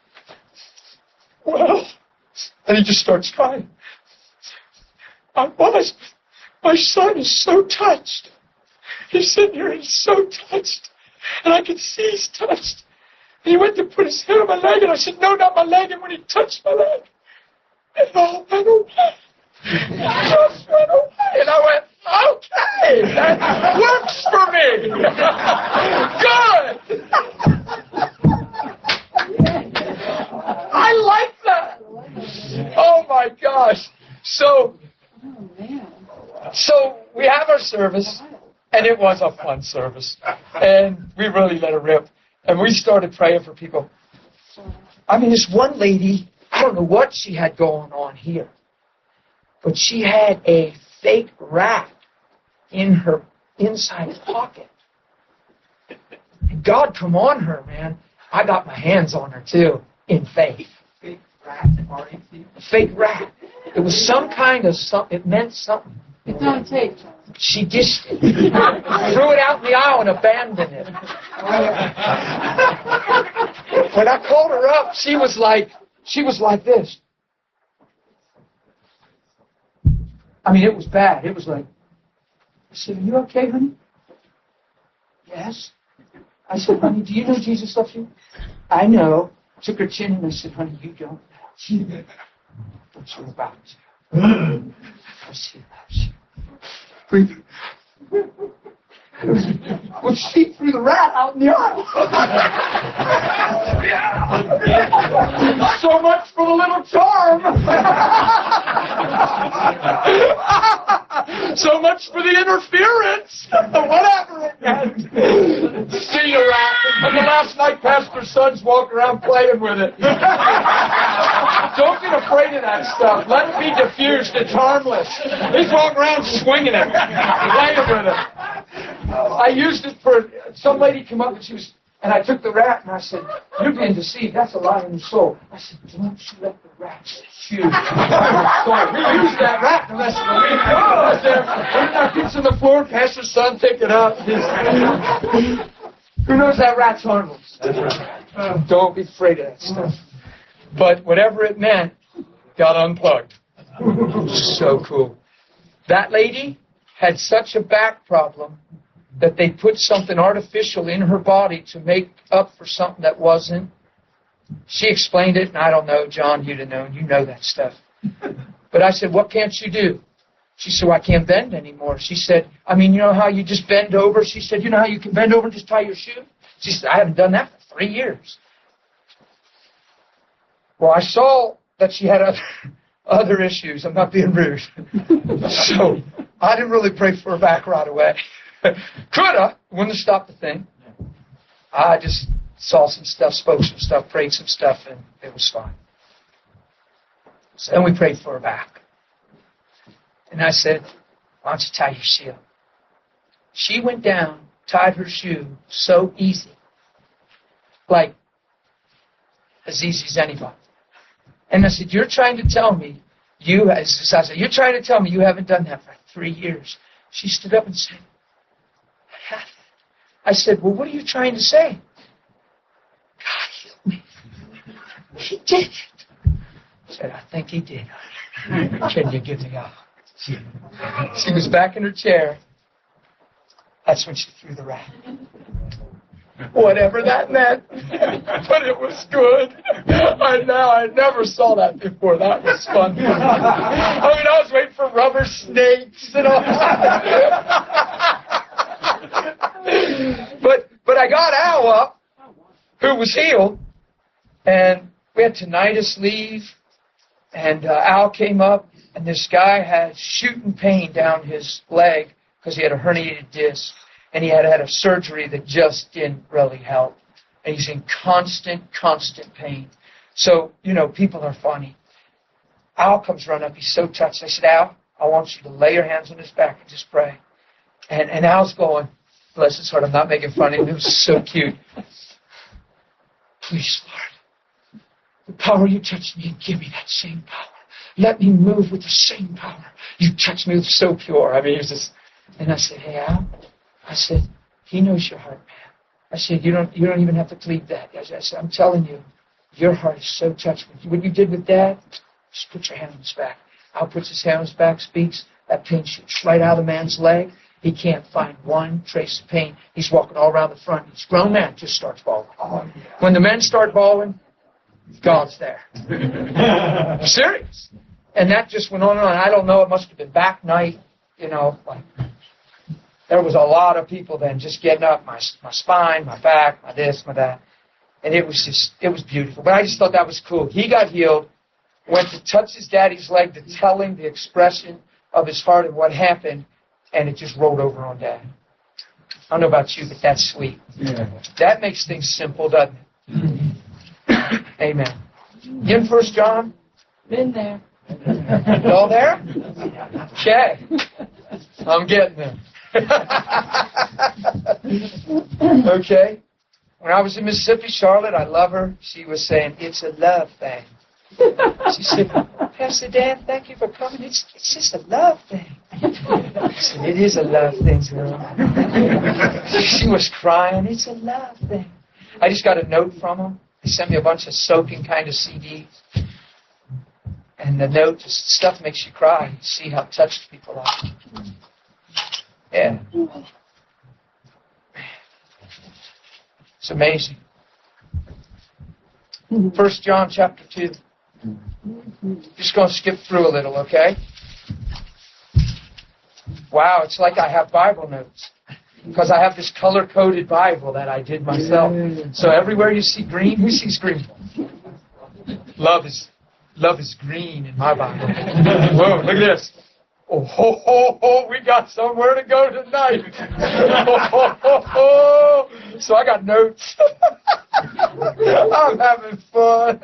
well, and he just starts crying. I was. My son is so touched. He's sitting here and he's so touched. And I can see he's touched. And he went to put his hand on my leg, and I said, no, not my leg. And when he touched my leg, it all went away. It just went away. And I went, okay, that works for me. Good. I like that. Oh, my gosh. So, Oh, man. so we have our service, and it was a fun service. And we really let it rip. And we started praying for people. I mean, this one lady, I don't know what she had going on here, but she had a fake rat in her inside pocket. And God come on her, man. I got my hands on her, too, in faith. Fake rat, R A T? A fake rat. It was some kind of something. It meant something. It's on tape. She just threw it out in the aisle and abandoned it. When I called her up, she was like, she was like this. I mean, it was bad. It was like, I said, are you okay, honey? Yes. I said, honey, do you know Jesus loves you? I know. Took her chin and I said, honey, you don't know. But you're about to. Because he loves you. Breathe. Well, she threw the rat out in the aisle. So much for the little charm. So much for the interference. Whatever it meant. See the rat. And the last night, Pastor's sons walk around playing with it. Don't get afraid of that stuff. Let it be diffused. It's harmless. He's walking around swinging it, playing with it. I used it for, some lady came up and she was, and I took the rat and I said, you're being deceived, that's a lie in your soul. I said, don't you let the rat shoot. So we used that rat the rest of the week. I was there, putting our kids on the floor, Pastor's son picked it up. Who knows that rat's harmless? Uh, don't be afraid of that stuff. But whatever it meant, got unplugged. So cool. That lady had such a back problem that they put something artificial in her body to make up for something that wasn't. She explained it, and I don't know, John, you'd have known. You know that stuff. But I said, what can't you do? She said, well, I can't bend anymore. She said, I mean, you know how you just bend over? She said, you know how you can bend over and just tie your shoe? She said, I haven't done that for three years. Well, I saw that she had other, other issues. I'm not being rude. So I didn't really pray for her back right away. Coulda, wouldn't have stopped the thing. I just saw some stuff, spoke some stuff, prayed some stuff, and it was fine. So then we prayed for her back. And I said, why don't you tie your shoe? She went down tied her shoe so easy. Like, as easy as anybody. And I said, you're trying to tell me, you, I said, you're trying to tell me you haven't done that for three years. She stood up and said, I have. I said, well, what are you trying to say? God healed me. He did it. I said, I think he did. Can you give me a hug? She was back in her chair. That's when she threw the rack. Whatever that meant. But it was good. I know, I never saw that before. That was fun. I mean, I was waiting for rubber snakes and all. but but I got Al up, who was healed, and we had tinnitus leave, and uh, Al came up, and this guy had shooting pain down his leg because he had a herniated disc. And he had had a surgery that just didn't really help. And he's in constant, constant pain. So, you know, people are funny. Al comes running up. He's so touched. I said, Al, I want you to lay your hands on his back and just pray. And, and Al's going, bless his heart, I'm not making fun of him. It was so cute. Please, Lord, the power you touched me, give me that same power. Let me move with the same power. You touched me with so pure. I mean, it was just... And I said, hey, Al. I said, he knows your heart, man. I said, you don't you don't even have to plead that. I said, I'm telling you, your heart is so touched. What you did with Dad, just put your hand on his back. Al puts his hand on his back, speaks. That pain shoots right out of the man's leg. He can't find one trace of pain. He's walking all around the front. He's a grown man, just starts bawling. When the men start bawling, God's there. I'm serious. And that just went on and on. I don't know, it must have been back night, you know, like... There was a lot of people then just getting up, my my spine, my back, my this, my that. And it was just, it was beautiful. But I just thought that was cool. He got healed, went to touch his daddy's leg to tell him the expression of his heart and what happened, and it just rolled over on Dad. I don't know about you, but that's sweet. Yeah. That makes things simple, doesn't it? Amen. You in First John? Been there. You all there? Okay. I'm getting there. Okay. When I was in Mississippi, Charlotte, I love her. She was saying, it's a love thing. She said, Pastor Dan, thank you for coming. It's, it's just a love thing. I said, it is a love thing, girl. She was crying. It's a love thing. I just got a note from them. They sent me a bunch of soaking kind of C Ds. And the note, just stuff makes you cry. You see how touched people are. Yeah. It's amazing. First John chapter two. Just going to skip through a little, okay? Wow, it's like I have Bible notes. Because I have this color-coded Bible that I did myself. So everywhere you see green, who sees green? Love is love is green in my Bible. Whoa, look at this. Oh, ho, ho, ho, we got somewhere to go tonight. Oh, ho, ho, ho. So I got notes. I'm having fun.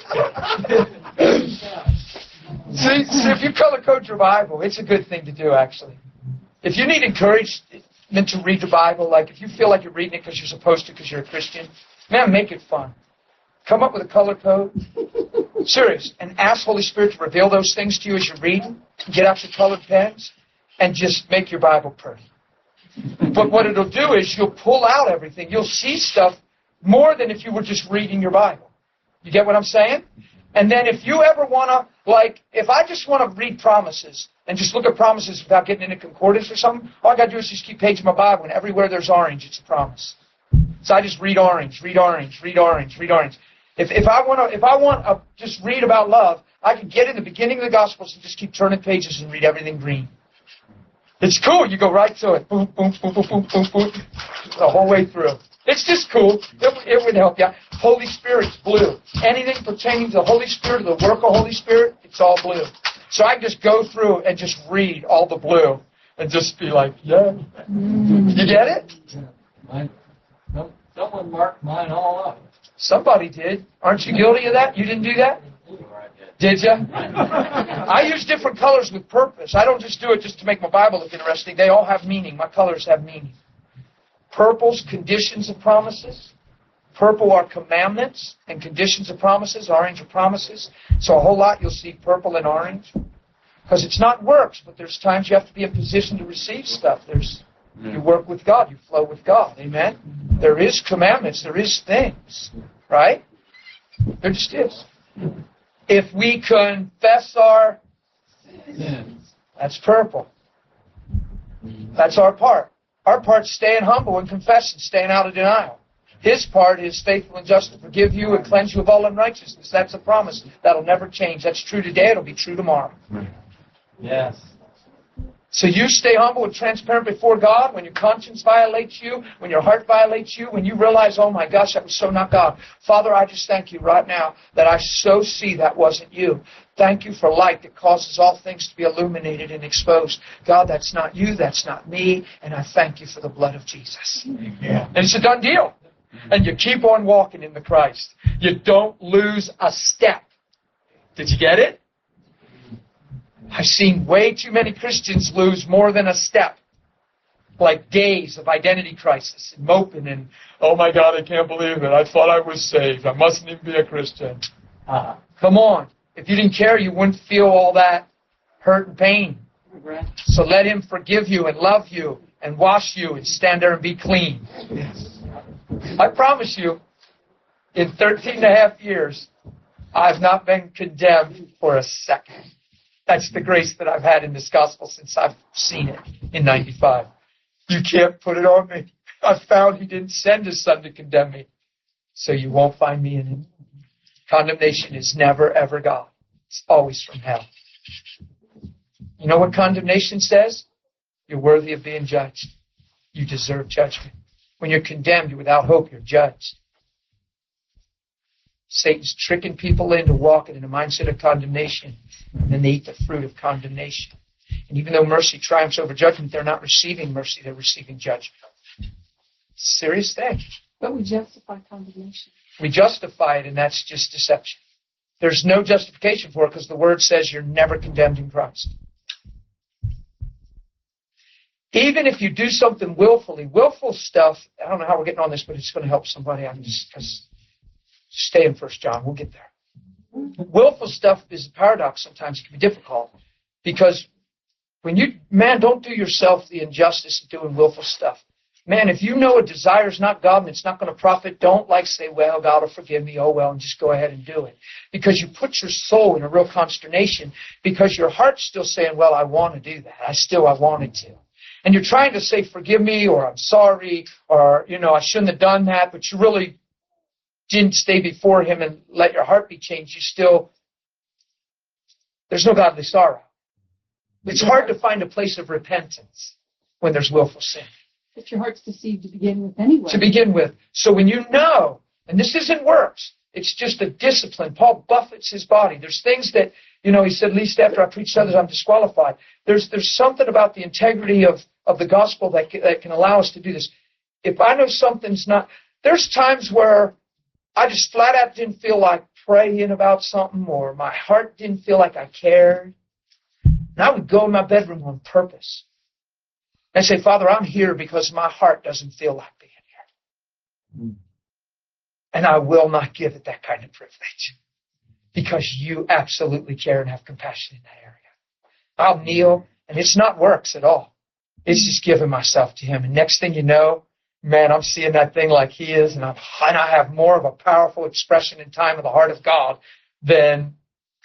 see, see, if you color code your Bible, it's a good thing to do, actually. If you need encouragement to read the Bible, like if you feel like you're reading it because you're supposed to because you're a Christian, man, make it fun. Come up with a color code. Serious. And ask Holy Spirit to reveal those things to you as you're reading. Get out your colored pens and just make your Bible pretty. But what it'll do is you'll pull out everything. You'll see stuff more than if you were just reading your Bible. You get what I'm saying? And then if you ever want to, like, if I just want to read promises and just look at promises without getting into concordance or something, all I got to do is just keep paging my Bible, and everywhere there's orange, it's a promise. So I just read orange, read orange, read orange, read orange. If if I want to, if I want to just read about love, I can get in the beginning of the Gospels and just keep turning pages and read everything green. It's cool. You go right to it. Boom, boom, boom, boom, boom, boom, boom. The whole way through. It's just cool. It, it would help you. Holy Spirit's blue. Anything pertaining to the Holy Spirit, the work of Holy Spirit, it's all blue. So I can just go through and just read all the blue and just be like, yeah. You get it? Mine, no, someone marked mine all up. Somebody did. Aren't you guilty of that? You didn't do that? Did you? I use different colors with purpose. I don't just do it just to make my Bible look interesting. They all have meaning. My colors have meaning. Purple's conditions of promises. Purple are commandments and conditions of promises. Orange are promises. So a whole lot you'll see purple and orange. Because it's not works, but there's times you have to be in position to receive stuff. There's You work with God. You flow with God. Amen? There is commandments. There is things. Right? There just is. If we confess our sins, that's purple. That's our part. Our part's staying humble and confessing, staying out of denial. His part is faithful and just to forgive you and cleanse you of all unrighteousness. That's a promise. That'll never change. That's true today. It'll be true tomorrow. Yes. So you stay humble and transparent before God when your conscience violates you, when your heart violates you, when you realize, oh my gosh, that was so not God. Father, I just thank you right now that I so see that wasn't you. Thank you for light that causes all things to be illuminated and exposed. God, that's not you, that's not me, and I thank you for the blood of Jesus. Yeah. And it's a done deal. And you keep on walking in the Christ. You don't lose a step. Did you get it? I've seen way too many Christians lose more than a step. Like days of identity crisis and moping and, oh my God, I can't believe it. I thought I was saved. I mustn't even be a Christian. Uh, come on. If you didn't care, you wouldn't feel all that hurt and pain. So let Him forgive you and love you and wash you and stand there and be clean. Yes. I promise you, in thirteen and a half years, I've not been condemned for a second. That's the grace that I've had in this gospel since I've seen it in ninety-five. You can't put it on me. I found He didn't send His Son to condemn me. So you won't find me in it. Condemnation is never, ever God. It's always from hell. You know what condemnation says? You're worthy of being judged. You deserve judgment. When you're condemned, you're without hope, you're judged. Satan's tricking people into walking in a mindset of condemnation, and then they eat the fruit of condemnation. And even though mercy triumphs over judgment, they're not receiving mercy, they're receiving judgment. Serious thing. But we justify condemnation. We justify it, and that's just deception. There's no justification for it because the Word says you're never condemned in Christ. Even if you do something willfully, willful stuff, I don't know how we're getting on this, but it's going to help somebody. I'm just, just stay in First John. We'll get there. Willful stuff is a paradox sometimes. It can be difficult because when you, man, don't do yourself the injustice of doing willful stuff. Man, if you know a desire is not God and it's not going to profit, don't like say, well, God will forgive me, oh well, and just go ahead and do it. Because you put your soul in a real consternation because your heart's still saying, well, I want to do that. I still, I wanted to. And you're trying to say, forgive me, or I'm sorry, or, you know, I shouldn't have done that, but you really didn't stay before Him and let your heart be changed. You still, there's no godly sorrow. It's hard to find a place of repentance when there's willful sin. But your heart's deceived to begin with anyway. To begin with. So when you know, and this isn't works, it's just a discipline. Paul buffets his body. There's things that, you know, he said, least after I preach to others, I'm disqualified. There's there's something about the integrity of, of the gospel that, that can allow us to do this. If I know something's not, there's times where I just flat out didn't feel like praying about something, or my heart didn't feel like I cared. And I would go in my bedroom on purpose and say, Father, I'm here because my heart doesn't feel like being here. Mm. And I will not give it that kind of privilege because you absolutely care and have compassion in that area. I'll kneel, and it's not works at all. It's just giving myself to Him. And next thing you know, man, I'm seeing that thing like He is, and, I'm, and I have more of a powerful expression in time of the heart of God than,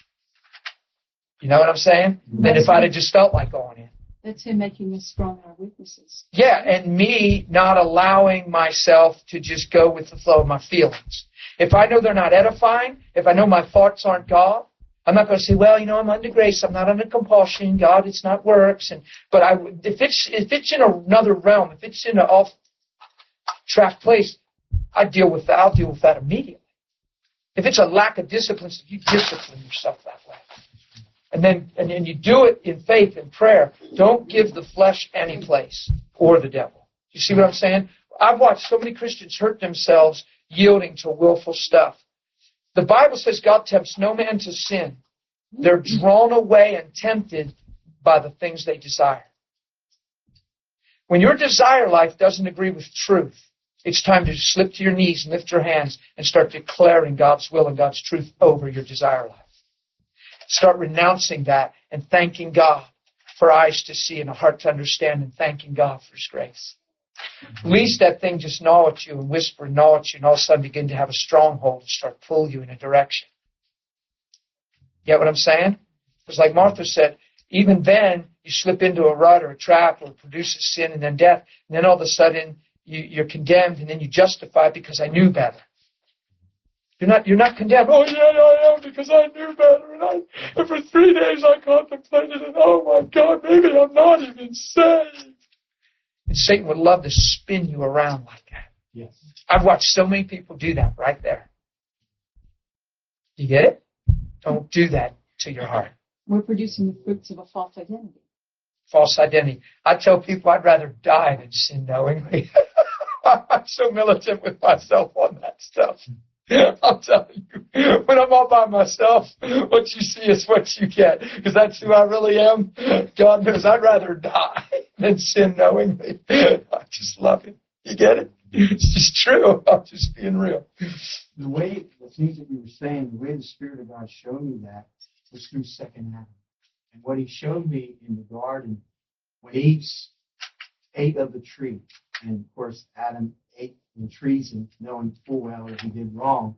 you know what I'm saying? Than if I'd have just felt like going in. That's Him making us strong in our weaknesses. Yeah, and me not allowing myself to just go with the flow of my feelings. If I know they're not edifying, if I know my thoughts aren't God, I'm not going to say, well, you know, I'm under grace, I'm not under compulsion, God, it's not works. And but I, if it's if it's in another realm, if it's in an off-track place, I deal with that. I'll deal with that immediately. If it's a lack of discipline, you discipline yourself that way. And then and then you do it in faith and prayer. Don't give the flesh any place or the devil. You see what I'm saying? I've watched so many Christians hurt themselves yielding to willful stuff. The Bible says God tempts no man to sin. They're drawn away and tempted by the things they desire. When your desire life doesn't agree with truth, it's time to slip to your knees and lift your hands and start declaring God's will and God's truth over your desire life. Start renouncing that and thanking God for eyes to see and a heart to understand, and thanking God for His grace. At least that thing just gnaw at you and whisper and gnaw at you, and all of a sudden begin to have a stronghold and start pull you in a direction. Get what I'm saying? Because like Martha said, even then you slip into a rut or a trap or it produces sin and then death, and then all of a sudden you, you're condemned, and then you justify it because I knew better. You're not, you're not condemned. Oh, yeah, I am, because I knew better. And, I, and for three days I contemplated, and oh my God, maybe I'm not even saved. And Satan would love to spin you around like that. Yes. I've watched so many people do that right there. You get it? Don't do that to your heart. We're producing the fruits of a false identity. False identity. I tell people I'd rather die than sin knowingly. I'm so militant with myself on that stuff. I'm telling you, when I'm all by myself, what you see is what you get. Because that's who I really am. God knows I'd rather die than sin knowingly. I just love it. You get it? It's just true. I'm just being real. The way, the things that you were saying, the way the Spirit of God showed me that was through second Adam. And what He showed me in the garden, when Eve ate of the tree, and of course Adam ate the trees and knowing full well that he did wrong,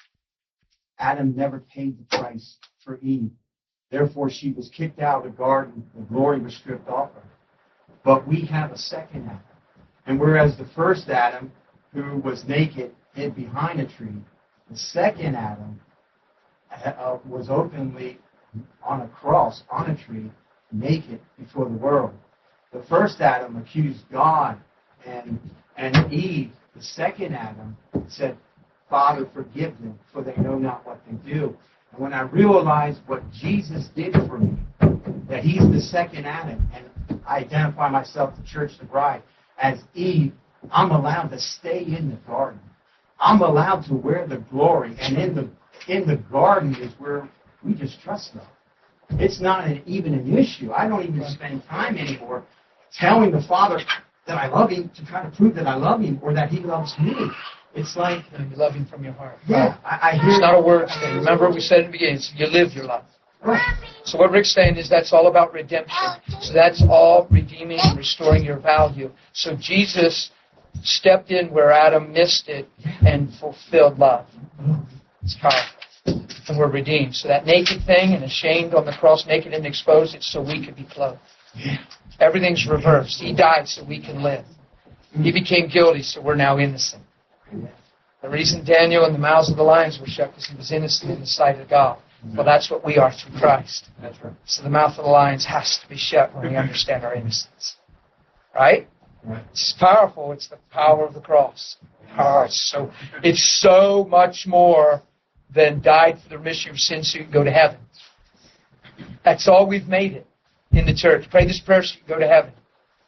Adam never paid the price for Eve. Therefore, she was kicked out of the garden. The glory was stripped off her. But we have a second Adam. And whereas the first Adam, who was naked, hid behind a tree, the second Adam uh, was openly on a cross, on a tree, naked before the world. The first Adam accused God, and, and Eve, the second Adam, said, Father, forgive them, for they know not what they do. And when I realized what Jesus did for me, that He's the second Adam, and I identify myself, the church, the bride, as Eve, I'm allowed to stay in the garden. I'm allowed to wear the glory, and in the in the garden is where we just trust God. It's not an, even an issue. I don't even spend time anymore telling the Father that I love Him to try to prove that I love Him or that He loves me. It's like, You love Him from your heart. yeah, I, I hear. It's not a word thing. Remember what we said in the beginning. It's you live your life. Right. So what Rick's saying is that's all about redemption. So that's all redeeming and restoring your value. So Jesus stepped in where Adam missed it and fulfilled love. It's powerful. And we're redeemed. So that naked thing and ashamed on the cross, naked and exposed, it's so we could be clothed. Everything's reversed. He died so we can live. He became guilty so we're now innocent. The reason Daniel and the mouths of the lions were shut because he was innocent in the sight of God. Well, that's what we are through Christ. That's right. So the mouth of the lions has to be shut when we understand our innocence. Right? Right. It's powerful. It's the power of the cross. Oh, it's so, it's so much more than died for the remission of sins so you can go to heaven. That's all we've made it in the church. Pray this prayer so you can go to heaven.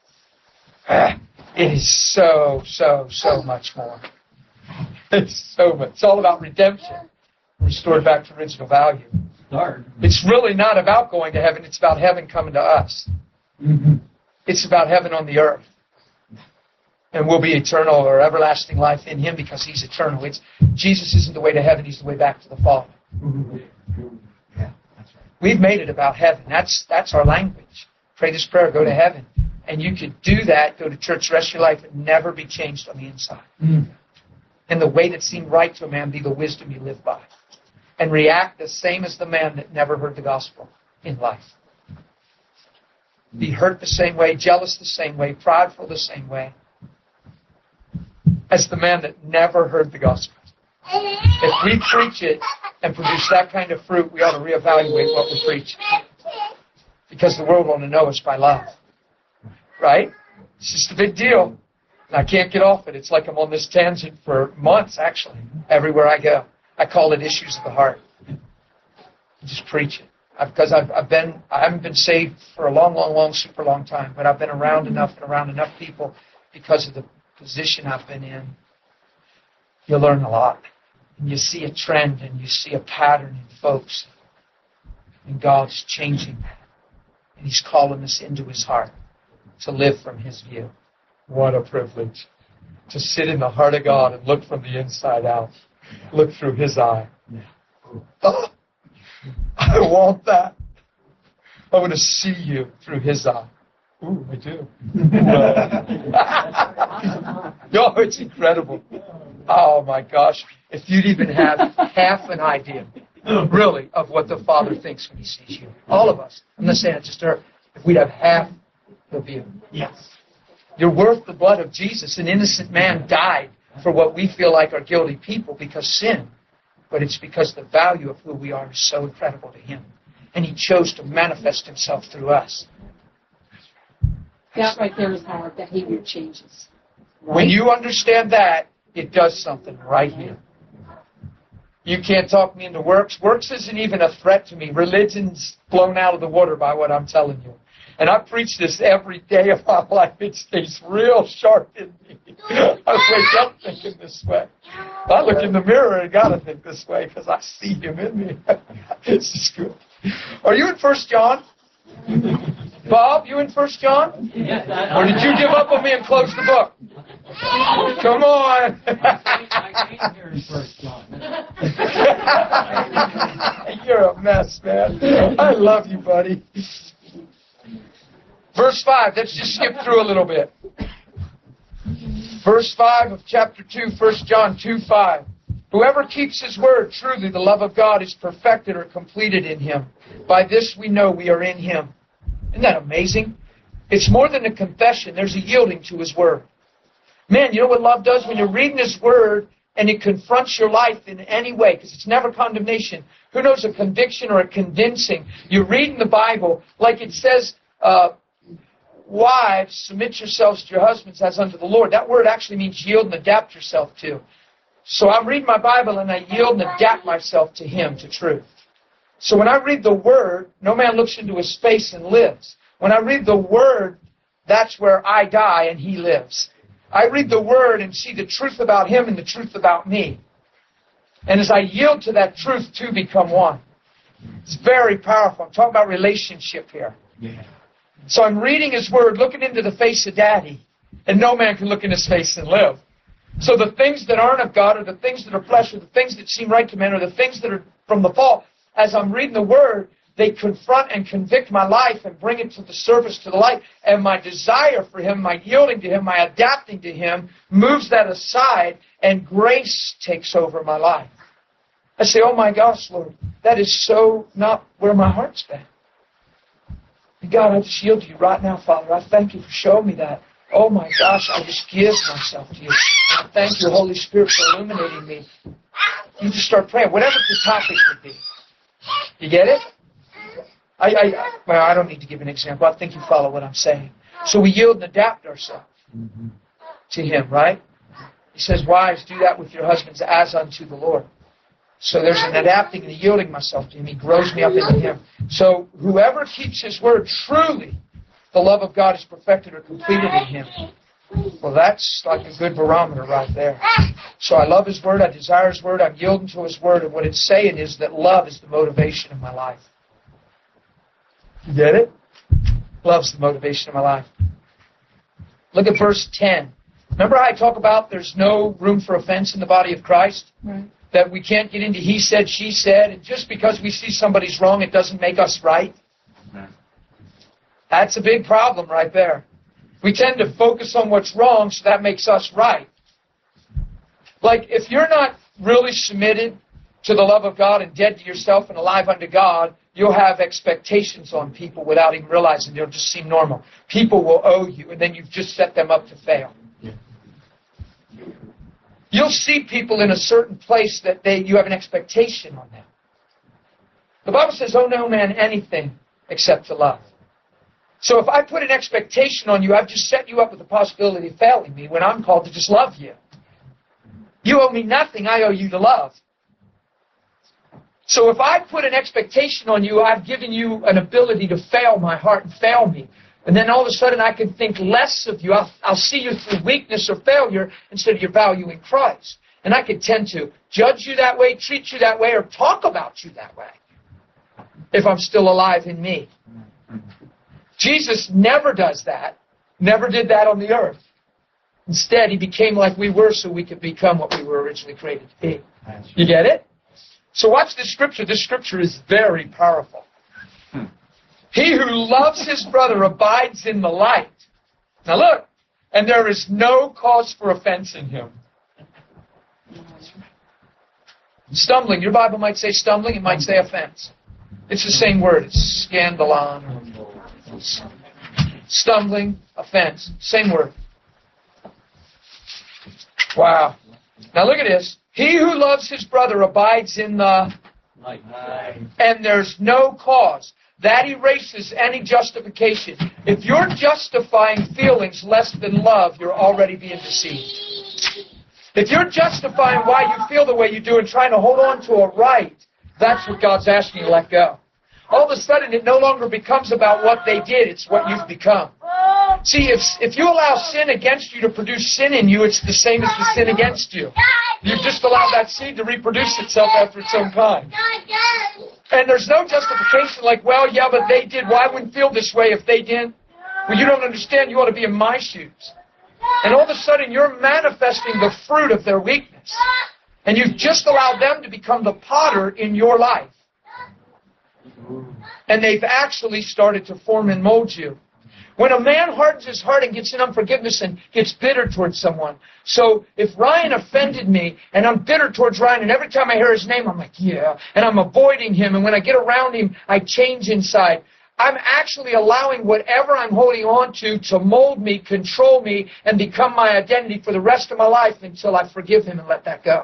Ah, it is so, so, so much more. It's so much. It's all about redemption. Restored back to original value. Start. It's really not about going to heaven. It's about heaven coming to us. Mm-hmm. It's about heaven on the earth. And we'll be eternal or everlasting life in Him because He's eternal. It's Jesus isn't the way to heaven. He's the way back to the Father. Yeah, that's right. We've made it about heaven. That's that's our language. Pray this prayer, go to heaven. And you could do that, go to church the rest of your life, and never be changed on the inside. Mm. And the way that seemed right to a man be the wisdom you live by. And react the same as the man that never heard the gospel in life. Be hurt the same way, jealous the same way, prideful the same way as the man that never heard the gospel. If we preach it and produce that kind of fruit, we ought to reevaluate what we preach. Because the world want to know us by love. Right? It's just a big deal. And I can't get off it. It's like I'm on this tangent for months, actually, everywhere I go. I call it issues of the heart. Just preach it. Because I've, I've been, I haven't been saved for a long, long, long, super long time, but I've been around enough and around enough people because of the position I've been in. You learn a lot. And you see a trend and you see a pattern in folks. And God's changing that. And He's calling us into His heart to live from His view. What a privilege to sit in the heart of God and look from the inside out. Look through His eye. Oh, I want that. I want to see you through His eye. Ooh, I do. No, it's incredible. Oh my gosh. If you'd even have half an idea, really, of what the Father thinks when He sees you. All of us. I'm not saying it's just her. If we'd have half the view. Yes. You're worth the blood of Jesus. An innocent man died for what we feel like are guilty people because sin. But it's because the value of who we are is so incredible to Him. And He chose to manifest Himself through us. That right there is how our behavior changes. When you understand that, it does something right here. You can't talk me into works. Works isn't even a threat to me. Religion's blown out of the water by what I'm telling you. And I preach this every day of my life. It stays real sharp in me. I wake up thinking this way. I look in the mirror and got to think this way because I see Him in me. It's just good. Are you in First John? Bob, you in First John? Yes, I- Or did you give up on me and close the book? Come on. I came here in First John. You're a mess, man. I love you, buddy. Verse five, let's just skip through a little bit. Verse five of chapter two, First John two five. Whoever keeps His word, truly the love of God is perfected or completed in him. By this we know we are in Him. Isn't that amazing? It's more than a confession. There's a yielding to His word. Man, you know what love does? When you're reading His word and it confronts your life in any way, because it's never condemnation. Who knows a conviction or a condensing? You're reading the Bible like it says, uh, wives, submit yourselves to your husbands as unto the Lord. That word actually means yield and adapt yourself to. So I read my Bible and I yield and adapt myself to Him, to truth. So when I read the Word, no man looks into His face and lives. When I read the Word, that's where I die and He lives. I read the Word and see the truth about Him and the truth about me. And as I yield to that truth, two become one. It's very powerful. I'm talking about relationship here. Yeah. So I'm reading His Word, looking into the face of Daddy, and no man can look in His face and live. So the things that aren't of God, or the things that are flesh, or the things that seem right to men, or the things that are from the fall, as I'm reading the Word, they confront and convict my life and bring it to the surface, to the light. And my desire for Him, my yielding to Him, my adapting to Him, moves that aside, and grace takes over my life. I say, oh my gosh, Lord, that is so not where my heart's been. And God, I just yield to You right now, Father. I thank You for showing me that. Oh my gosh, I just give myself to You. I thank You, Holy Spirit, for illuminating me. You just start praying, whatever the topic would be. You get it? I, I, well, I don't need to give an example. I think you follow what I'm saying. So we yield and adapt ourselves Mm-hmm. to Him, right? He says, wives, do that with your husbands as unto the Lord. So there's an adapting and a yielding myself to Him. He grows me up into Him. So whoever keeps His word, truly the love of God is perfected or completed in him. Well, that's like a good barometer right there. So I love His word. I desire His word. I'm yielding to His word. And what it's saying is that love is the motivation of my life. You get it? Love's the motivation of my life. Look at verse ten. Remember how I talk about there's no room for offense in the body of Christ? Right. That we can't get into he said, she said, and just because we see somebody's wrong, it doesn't make us right? That's a big problem right there. We tend to focus on what's wrong, so that makes us right. Like, if you're not really submitted to the love of God and dead to yourself and alive unto God, you'll have expectations on people without even realizing they'll just seem normal. People will owe you, and then you've just set them up to fail. Yeah. You'll see people in a certain place that they you have an expectation on them. The Bible says, owe no man anything except to love. So if I put an expectation on you, I've just set you up with the possibility of failing me when I'm called to just love you. You owe me nothing, I owe you to love. So if I put an expectation on you, I've given you an ability to fail my heart and fail me. And then all of a sudden I can think less of you. I'll, I'll see you through weakness or failure instead of your value in Christ. And I can tend to judge you that way, treat you that way, or talk about you that way if I'm still alive in me. Jesus never does that, never did that on the earth. Instead, he became like we were so we could become what we were originally created to be. You get it? So watch this scripture. This scripture is very powerful. He who loves his brother abides in the light. Now look, and there is no cause for offense in him. Stumbling. Your Bible might say stumbling. It might say offense. It's the same word. It's scandalon. Stumbling, offense. Same word. Wow. Now look at this. He who loves his brother abides in the light. And there's no cause. That erases any justification. If you're justifying feelings less than love, you're already being deceived. If you're justifying why you feel the way you do and trying to hold on to a right, that's what God's asking you to let go. All of a sudden, it no longer becomes about what they did. It's what you've become. See, if, if you allow sin against you to produce sin in you, it's the same as the sin against you. You just allow that seed to reproduce itself after its own kind. And there's no justification like, well, yeah, but they did. Well, I wouldn't feel this way if they didn't. Well, you don't understand. You ought to be in my shoes. And all of a sudden, you're manifesting the fruit of their weakness. And you've just allowed them to become the potter in your life. And they've actually started to form and mold you. When a man hardens his heart and gets in unforgiveness and gets bitter towards someone. So if Ryan offended me and I'm bitter towards Ryan and every time I hear his name I'm like, yeah, and I'm avoiding him, and when I get around him I change inside. I'm actually allowing whatever I'm holding on to to mold me, control me, and become my identity for the rest of my life until I forgive him and let that go.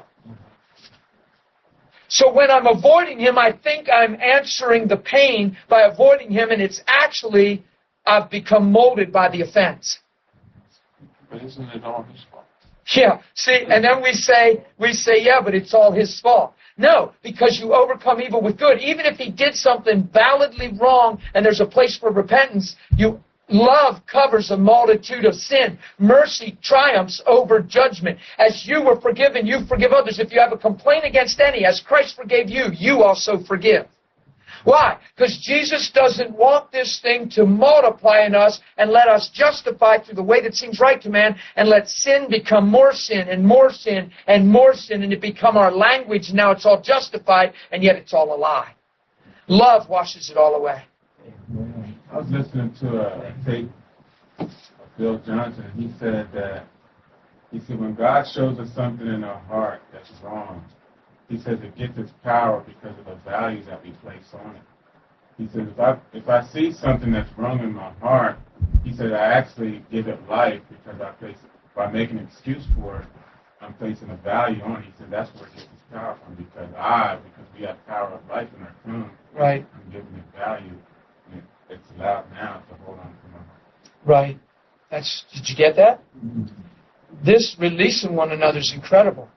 So when I'm avoiding him, I think I'm answering the pain by avoiding him, and it's actually I've become molded by the offense. But isn't it all his fault? Yeah, see, and then we say, we say, yeah, but it's all his fault. No, because you overcome evil with good. Even if he did something validly wrong and there's a place for repentance, you love covers a multitude of sin. Mercy triumphs over judgment. As you were forgiven, you forgive others. If you have a complaint against any, as Christ forgave you, you also forgive. Why? Because Jesus doesn't want this thing to multiply in us and let us justify through the way that seems right to man and let sin become more sin and more sin and more sin and it become our language. Now it's all justified and yet it's all a lie. Love washes it all away. I was listening to a tape of Bill Johnson, and he said that, he said when God shows us something in our heart that's wrong, he says it gets its power because of the value that we place on it. He says if I if I see something that's wrong in my heart, he said I actually give it life because I place it, by making an excuse for it, I'm placing a value on it. He said that's where it gets its power from because I, because we have power of life in our tongue, Right. I'm giving it value. And it, it's allowed now to hold on to my heart. Right. That's. Did you get that? This releasing one another is incredible.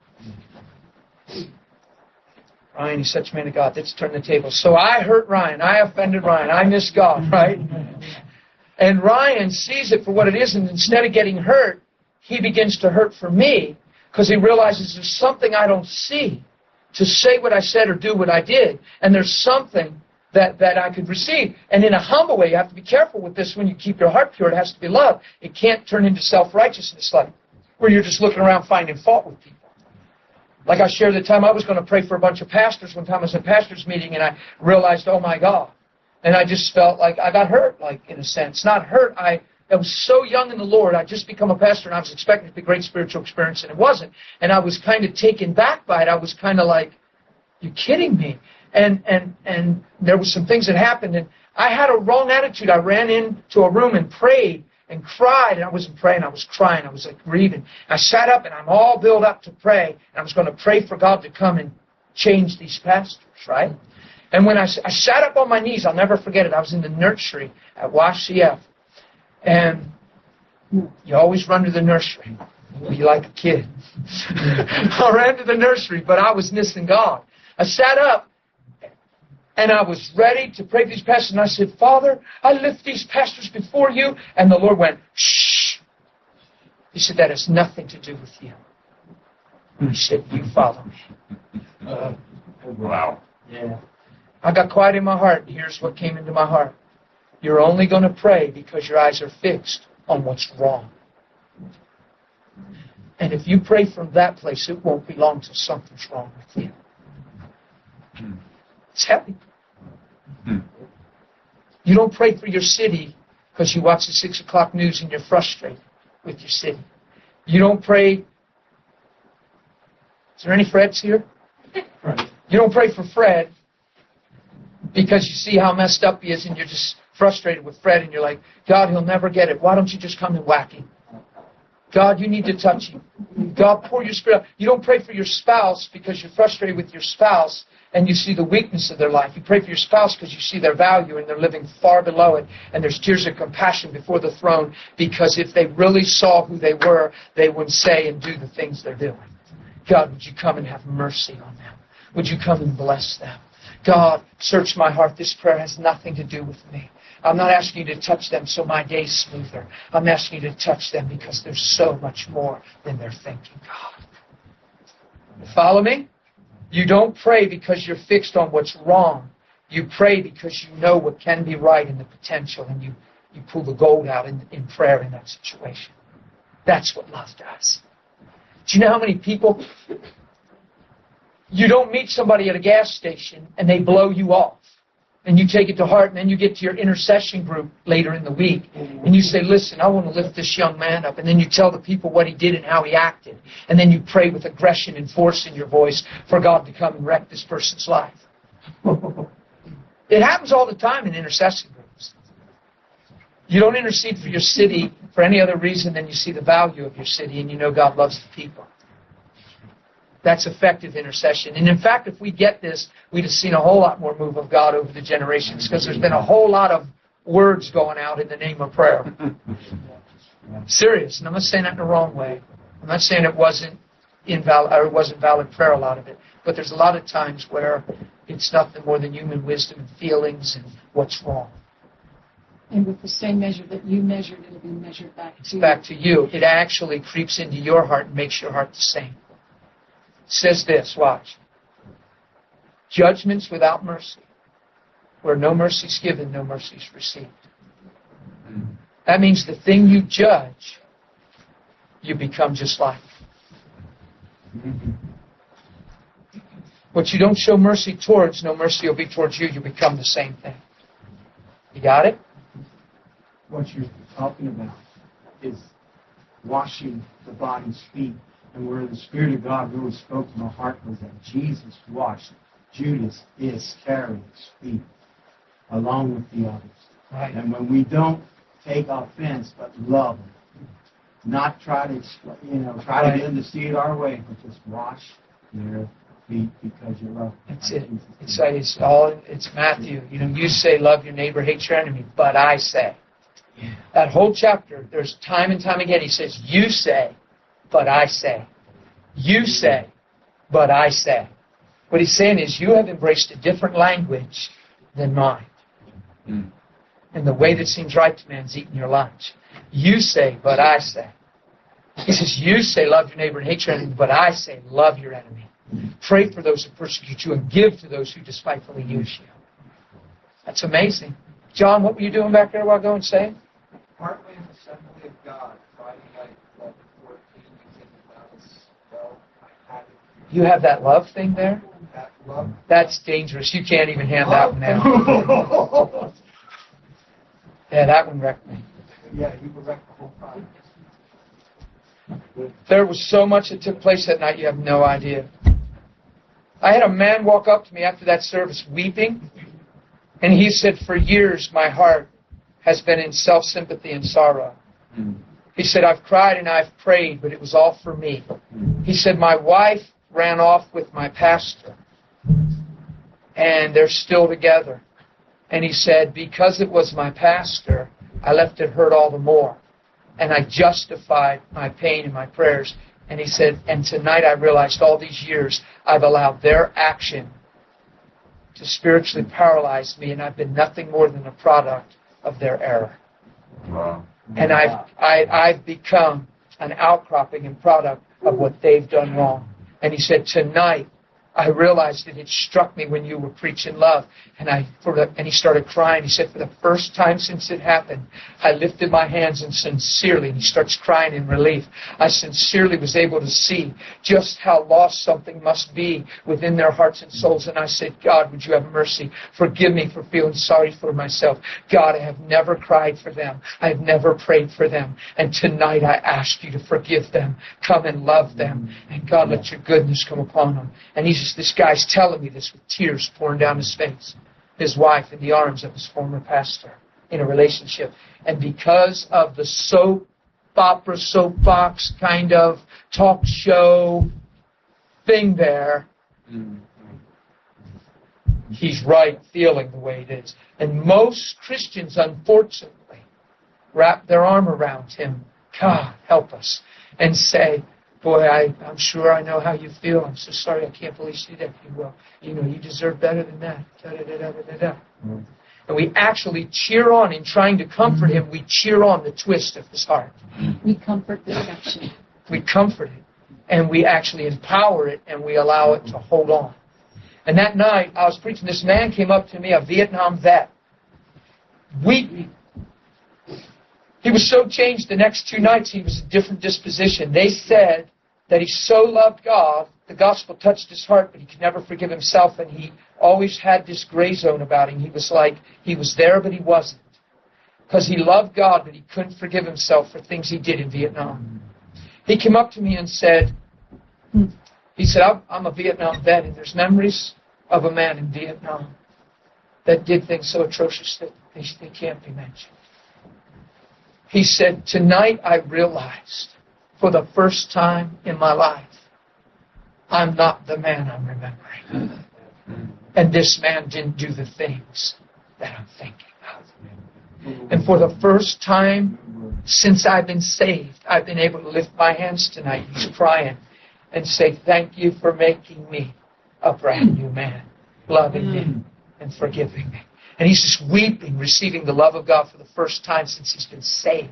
Ryan, he's such a man of God. Let's turn the table. So I hurt Ryan. I offended Ryan. I missed God, right? And Ryan sees it for what it is, and instead of getting hurt, he begins to hurt for me because he realizes there's something I don't see to say what I said or do what I did, and there's something that, that I could receive. And in a humble way, you have to be careful with this when you keep your heart pure. It has to be love. It can't turn into self-righteousness, like where you're just looking around finding fault with people. Like I shared the time I was going to pray for a bunch of pastors one time I was at a pastor's meeting and I realized, oh my God. And I just felt like I got hurt, like in a sense. Not hurt, I, I was so young in the Lord, I'd just become a pastor and I was expecting it to be a great spiritual experience and it wasn't. And I was kind of taken back by it. I was kind of like, you kidding me? And, and, and there was some things that happened and I had a wrong attitude. I ran into a room and prayed and cried, and I wasn't praying, I was crying, I was like grieving. I sat up and I'm all built up to pray, and I was going to pray for God to come and change these pastors, right? And when I, I sat up on my knees, I'll never forget it, I was in the nursery at W A S C F, and you always run to the nursery, you like a kid. I ran to the nursery, but I was missing God. I sat up, and I was ready to pray for these pastors. And I said, Father, I lift these pastors before you. And the Lord went, shh. He said, that has nothing to do with you. He said, you follow me. Uh, Wow. yeah. I got quiet in my heart. And here's what came into my heart. You're only going to pray because your eyes are fixed on what's wrong. And if you pray from that place, it won't be long till something's wrong with you. It's heavy. You don't pray for your city because you watch the six o'clock news and you're frustrated with your city. You don't pray. Is there any Freds here? You don't pray for Fred because you see how messed up he is and you're just frustrated with Fred and you're like, God, he'll never get it. Why don't you just come and whack him? God, you need to touch him. God, pour your spirit out. You don't pray for your spouse because you're frustrated with your spouse and you see the weakness of their life. You pray for your spouse because you see their value and they're living far below it. And there's tears of compassion before the throne because if they really saw who they were, they would say and do the things they're doing. God, would you come and have mercy on them? Would you come and bless them? God, search my heart. This prayer has nothing to do with me. I'm not asking you to touch them so my day's smoother. I'm asking you to touch them because there's so much more than they're thinking, God. You follow me? You don't pray because you're fixed on what's wrong. You pray because you know what can be right and the potential, and you, you pull the gold out in, in prayer in that situation. That's what love does. Do you know how many people... You don't meet somebody at a gas station and they blow you off. And you take it to heart, and then you get to your intercession group later in the week, and you say, listen, I want to lift this young man up. And then you tell the people what he did and how he acted. And then you pray with aggression and force in your voice for God to come and wreck this person's life. It happens all the time in intercession groups. You don't intercede for your city for any other reason than you see the value of your city and you know God loves the people. That's effective intercession. And in fact, if we get this, we'd have seen a whole lot more move of God over the generations because there's been a whole lot of words going out in the name of prayer. Serious. And I'm not saying that in the wrong way. I'm not saying it wasn't invalid or it wasn't valid prayer, a lot of it. But there's a lot of times where it's nothing more than human wisdom and feelings and what's wrong. And with the same measure that you measured, it'll be measured back to It's you. back to you. It actually creeps into your heart and makes your heart the same. It says this, watch. Judgments without mercy. Where no mercy is given, no mercy is received. That means the thing you judge, you become just like. What you don't show mercy towards, no mercy will be towards you. You become the same thing. You got it? What you're talking about is washing the body's feet. And where the Spirit of God really spoke to my heart was that Jesus washed Judas Iscariot's feet along with the others. Right. And when we don't take offense but love them, not try to, you know, try Right. to get them to see it our way, but just wash their feet because you love them. That's it. It's, it's all. It's Matthew. You know, you say love your neighbor, hate your enemy, but I say. That whole chapter, there's time and time again. He says, "You say, but I say." You say, but I say. What he's saying is, you have embraced a different language than mine. Mm. And the way that seems right to man is eating your lunch. You say, but I say. He says, you say, love your neighbor and hate your enemy, but I say, love your enemy. Pray for those who persecute you and give to those who despitefully use you. That's amazing. John, what were you doing back there a while ago and saying? Partly in the Assembly of God, Friday night, eleven fourteen, you think about us. Well, I had it. You have that love thing there? That love. That's dangerous. You can't even hand that one out. Yeah, that one wrecked me. Yeah, you were wrecked the whole time. There was so much that took place that night, you have no idea. I had a man walk up to me after that service weeping, and he said, for years my heart has been in self-sympathy and sorrow. Mm. He said, I've cried and I've prayed, but it was all for me. Mm. He said, my wife ran off with my pastor, and they're still together. And he said, because it was my pastor, I left it hurt all the more. And I justified my pain in my prayers. And he said, and tonight I realized all these years I've allowed their action to spiritually paralyze me, and I've been nothing more than a product of their error. Wow. And I've, I, I've become an outcropping and product of what they've done wrong. And he said, tonight I realized it had struck me when you were preaching love. And I, for the, and he started crying. He said, for the first time since it happened, I lifted my hands and sincerely, and he starts crying in relief, I sincerely was able to see just how lost something must be within their hearts and souls. And I said, God, would you have mercy? Forgive me for feeling sorry for myself. God, I have never cried for them. I have never prayed for them. And tonight I ask you to forgive them. Come and love them. And God, let your goodness come upon them. And he's just, this guy's telling me this with tears pouring down his face. His wife in the arms of his former pastor in a relationship. And because of the soap opera, soapbox kind of talk show thing there, he's right feeling the way it is. And most Christians, unfortunately, wrap their arm around him. God, help us. And say, boy, I, I'm sure I know how you feel. I'm so sorry. I can't believe you did that. You will. You know, you deserve better than that. Da, da, da, da, da, da. Mm. And we actually cheer on, in trying to comfort him, we cheer on the twist of his heart. We comfort the rejection. We comfort it. And we actually empower it, and we allow it to hold on. And that night, I was preaching. This man came up to me, a Vietnam vet, weeping. He was so changed the next two nights, he was a different disposition. They said that he so loved God, the gospel touched his heart, but he could never forgive himself, and he always had this gray zone about him. He was like, he was there, but he wasn't. Because he loved God, but he couldn't forgive himself for things he did in Vietnam. He came up to me and said, he said, I'm a Vietnam vet, and there's memories of a man in Vietnam that did things so atrocious that they, they can't be mentioned. He said, tonight I realized for the first time in my life, I'm not the man I'm remembering. And this man didn't do the things that I'm thinking of. And for the first time since I've been saved, I've been able to lift my hands tonight, he's crying, and say, thank you for making me a brand new man, loving me and forgiving me. And he's just weeping, receiving the love of God for the first time since he's been saved.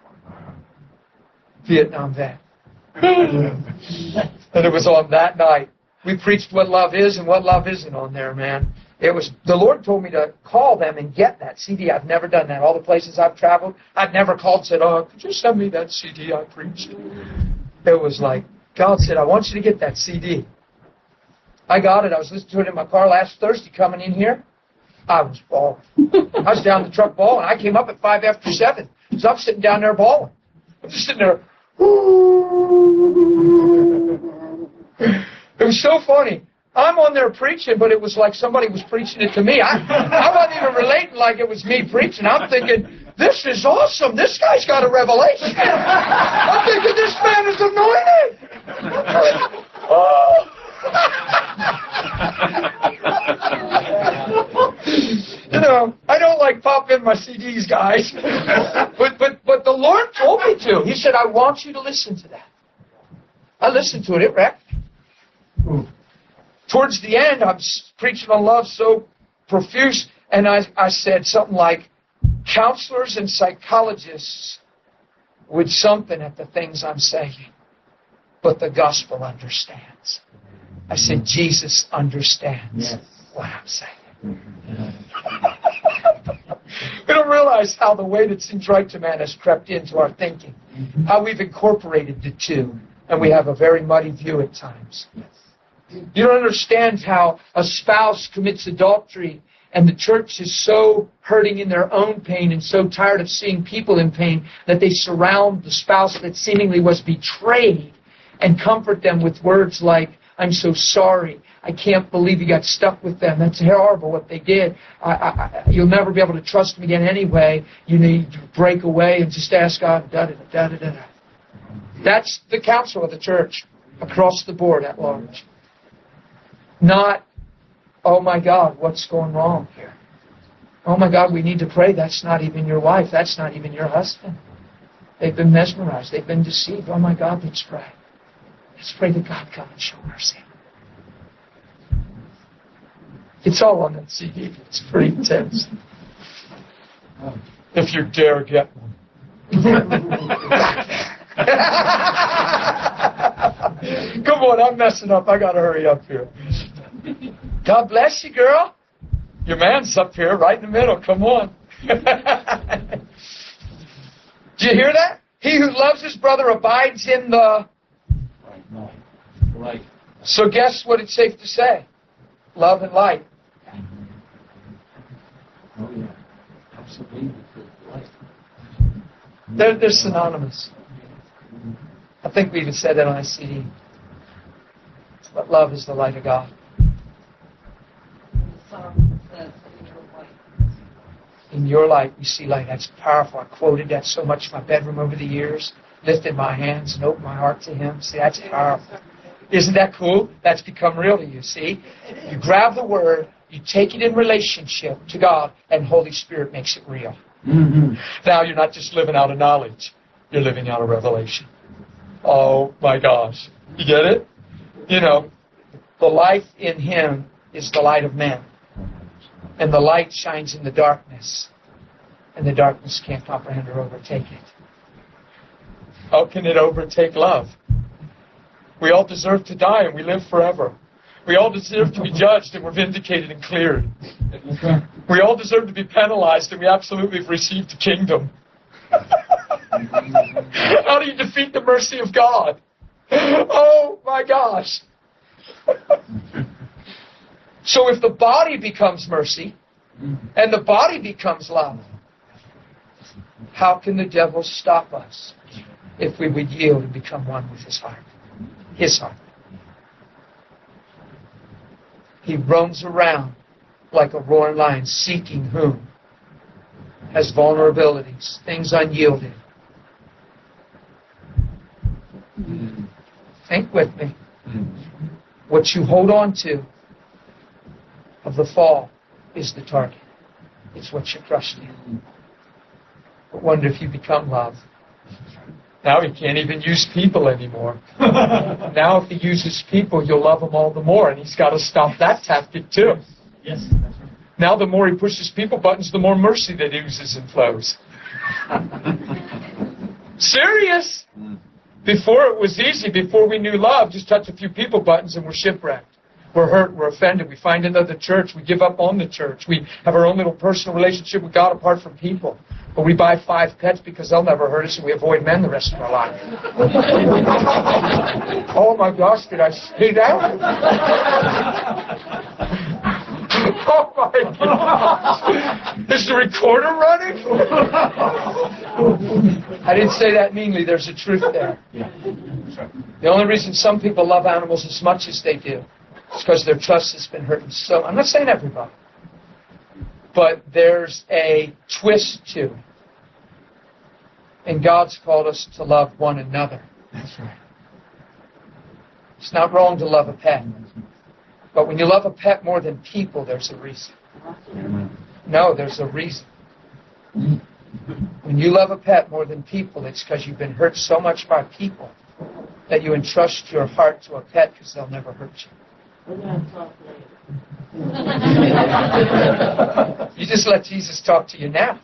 Vietnam vet. And it was on that night. We preached what love is and what love isn't on there, man. It was, the Lord told me to call them and get that C D. I've never done that. All the places I've traveled, I've never called and said, oh, could you send me that C D I preached? It was like, God said, I want you to get that C D. I got it. I was listening to it in my car last Thursday coming in here. I was bawling. I was down the truck bawling. I came up at five after seven. So I'm sitting down there bawling. I'm just sitting there. It was so funny. I'm on there preaching, but it was like somebody was preaching it to me. I, I wasn't even relating like it was me preaching. I'm thinking, this is awesome. This guy's got a revelation. I'm thinking, this man is anointed. Oh. You know, I don't like popping my C Ds, guys. but, but, but the Lord told me to. He said, I want you to listen to that. I listened to it. It wrecked me. Towards the end, I'm preaching on love so profuse, and I, I said something like, counselors and psychologists would something at the things I'm saying, but the gospel understands. I said, Jesus understands yes. what I'm saying. We don't realize how the way that seems right to man has crept into our thinking, mm-hmm. how we've incorporated the two, and we have a very muddy view at times. Yes. You don't understand how a spouse commits adultery and the church is so hurting in their own pain and so tired of seeing people in pain that they surround the spouse that seemingly was betrayed and comfort them with words like, I'm so sorry. I can't believe you got stuck with them. That's horrible what they did. I, I, you'll never be able to trust them again anyway. You need to break away and just ask God. Da, da, da, da, da. That's the counsel of the church across the board at large. Not, oh my God, what's going wrong here? Oh my God, we need to pray. That's not even your wife. That's not even your husband. They've been mesmerized. They've been deceived. Oh my God, let's pray. Let's pray that God come and show mercy. It's all on that C D. It's pretty intense. If you dare get one. Come on, I'm messing up. I got to hurry up here. God bless you, girl. Your man's up here, right in the middle. Come on. Do you hear that? He who loves his brother abides in the... Like, So guess what it's safe to say? Love and light. oh yeah, absolutely. Like, They're, they're synonymous. I think we even said that on a C D. But love is the light of God. In your light, we see light. That's powerful. I quoted that so much in my bedroom over the years. Lifted my hands and opened my heart to Him. See, that's powerful. Isn't that cool? That's become real to you, see? You grab the Word, you take it in relationship to God, and Holy Spirit makes it real. mm-hmm. Now you're not just living out of knowledge. You're living out of revelation. Oh, my gosh. You get it? You know, the life in Him is the light of men. And the light shines in the darkness. And the darkness can't comprehend or overtake it. How can it overtake love? We all deserve to die and we live forever. We all deserve to be judged and we're vindicated and cleared. We all deserve to be penalized and we absolutely have received the kingdom. How do you defeat the mercy of God? Oh my gosh. So if the body becomes mercy and the body becomes love, how can the devil stop us if we would yield and become one with his heart? His heart. He roams around like a roaring lion, seeking whom has vulnerabilities, things unyielding. Think with me. What you hold on to of the fall is the target. It's what you're crushed in. But wonder if you become love. Now he can't even use people anymore. Now if he uses people, you'll love him all the more. And he's got to stop that tactic too. Yes. Now the more he pushes people buttons, the more mercy that oozes and flows. Serious. Before it was easy, before we knew love, just touch a few people buttons and we're shipwrecked. We're hurt, we're offended, we find another church, we give up on the church, we have our own little personal relationship with God apart from people. But we buy five pets because they'll never hurt us and we avoid men the rest of our life. Oh my gosh, did I say that? Oh my gosh. Is the recorder running? I didn't say that meanly, there's a truth there. The only reason some people love animals as much as they do is because their trust has been hurt. So I'm not saying everybody. But there's a twist to it. And God's called us to love one another. That's right. It's not wrong to love a pet. But when you love a pet more than people, there's a reason. No, there's a reason. When you love a pet more than people, it's because you've been hurt so much by people that you entrust your heart to a pet because they'll never hurt you. You just let Jesus talk to you now.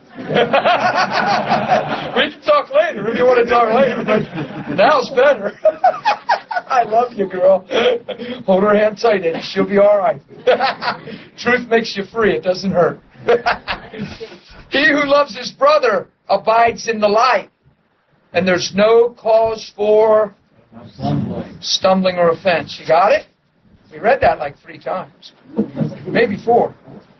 We can talk later if you want to talk later, but now's better. I love you, girl. Hold her hand tight, and she'll be all right. Truth makes you free. It doesn't hurt. He who loves his brother abides in the light, and there's no cause for stumbling or offense. You got it? We read that like three times. Maybe four.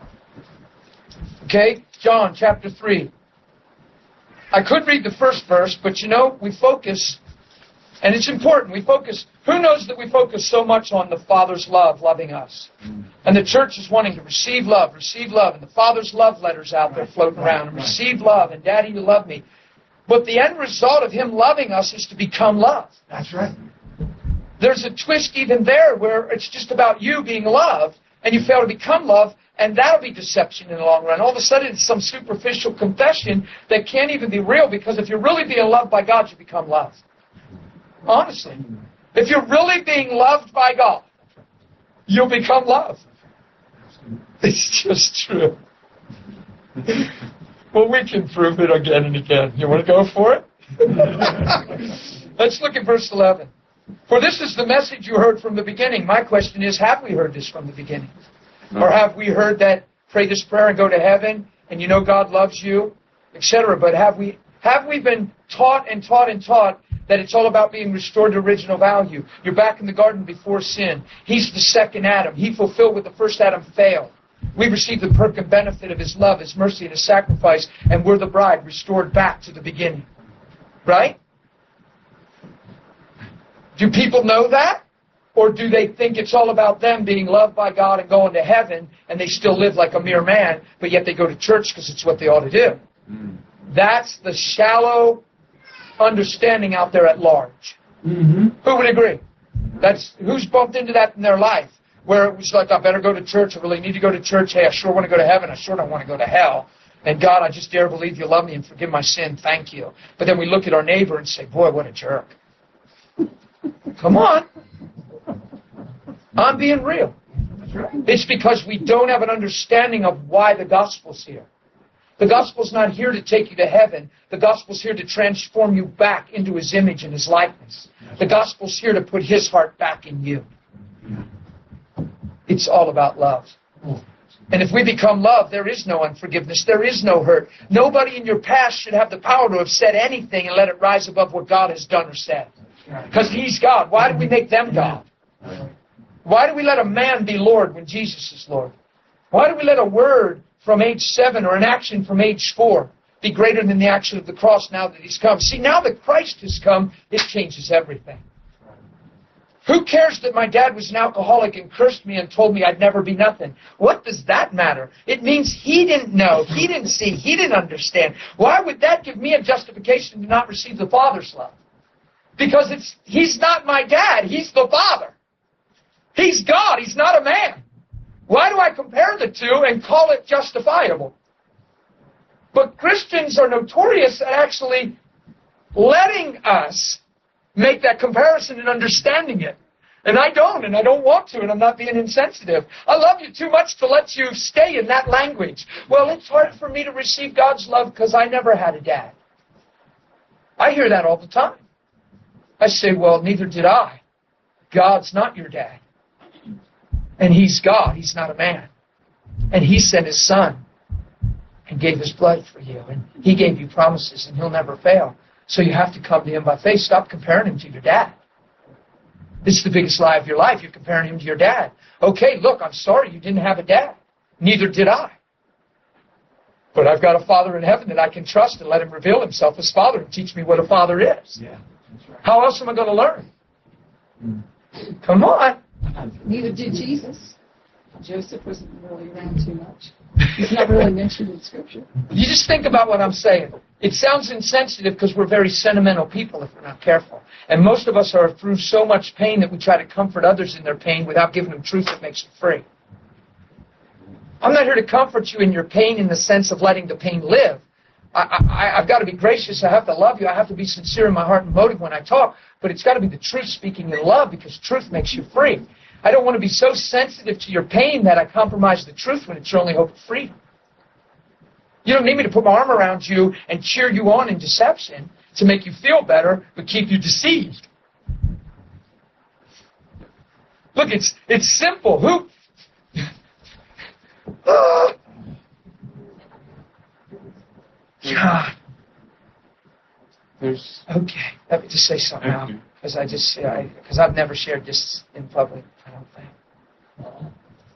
Okay, John chapter three. I could read the first verse, but you know, we focus, and it's important, we focus, who knows that we focus so much on the Father's love, loving us? And the church is wanting to receive love, receive love, and the Father's love letters out there floating around, and receive love, and Daddy, you love me. But the end result of Him loving us is to become love. That's right. There's a twist even there where it's just about you being loved, and you fail to become love, and that'll be deception in the long run. All of a sudden, it's some superficial confession that can't even be real, because if you're really being loved by God, you become love. Honestly. If you're really being loved by God, you'll become love. It's just true. Well, we can prove it again and again. You want to go for it? Let's look at verse eleven. For this is the message you heard from the beginning. My question is, have we heard this from the beginning? No. Or have we heard that pray this prayer and go to heaven, and you know God loves you, et cetera. But have we have we been taught and taught and taught that it's all about being restored to original value? You're back in the garden before sin. He's the second Adam. He fulfilled what the first Adam failed. We receive the perk and benefit of His love, His mercy, and His sacrifice, and we're the bride restored back to the beginning. Right? Do people know that? Or do they think it's all about them being loved by God and going to heaven, and they still live like a mere man, but yet they go to church because it's what they ought to do? Mm. That's the shallow understanding out there at large. Mm-hmm. Who would agree? That's who's bumped into that in their life, where it was like, I better go to church, I really need to go to church, hey, I sure want to go to heaven, I sure don't want to go to hell. And God, I just dare believe you love me and forgive my sin, thank you. But then we look at our neighbor and say, boy, what a jerk. Come on. I'm being real. It's because we don't have an understanding of why the gospel's here. The gospel's not here to take you to heaven. The gospel's here to transform you back into His image and His likeness. The gospel's here to put His heart back in you. It's all about love. And if we become love, there is no unforgiveness. There is no hurt. Nobody in your past should have the power to have said anything and let it rise above what God has done or said. Because He's God. Why do we make them God? Why do we let a man be Lord when Jesus is Lord? Why do we let a word from age seven or an action from age four be greater than the action of the cross now that He's come? See, now that Christ has come, it changes everything. Who cares that my dad was an alcoholic and cursed me and told me I'd never be nothing? What does that matter? It means he didn't know, he didn't see, he didn't understand. Why would that give me a justification to not receive the Father's love? Because it's he's not my dad, He's the Father. He's God, He's not a man. Why do I compare the two and call it justifiable? But Christians are notorious at actually letting us make that comparison and understanding it. And I don't, and I don't want to, and I'm not being insensitive. I love you too much to let you stay in that language. Well, it's hard for me to receive God's love because I never had a dad. I hear that all the time. I say, well, neither did I. God's not your dad. And He's God. He's not a man. And He sent His Son and gave His blood for you. And He gave you promises, and He'll never fail. So you have to come to Him by faith. Stop comparing Him to your dad. This is the biggest lie of your life. You're comparing Him to your dad. Okay, look, I'm sorry you didn't have a dad. Neither did I. But I've got a Father in heaven that I can trust and let Him reveal Himself as Father and teach me what a father is. Yeah, that's right. How else am I going to learn? Mm. Come on. Neither did Jesus. Joseph wasn't really around too much. He's not really mentioned in Scripture. You just think about what I'm saying. It sounds insensitive because we're very sentimental people if we're not careful. And most of us are through so much pain that we try to comfort others in their pain without giving them truth that makes them free. I'm not here to comfort you in your pain in the sense of letting the pain live. I, I, I've got to be gracious. I have to love you. I have to be sincere in my heart and motive when I talk. But it's got to be the truth speaking in love because truth makes you free. I don't want to be so sensitive to your pain that I compromise the truth when it's your only hope of freedom. You don't need me to put my arm around you and cheer you on in deception to make you feel better, but keep you deceived. Look, it's it's simple. Who? Ah. God. There's Okay, let me just say something now, because I just because I've never shared this in public. I don't think.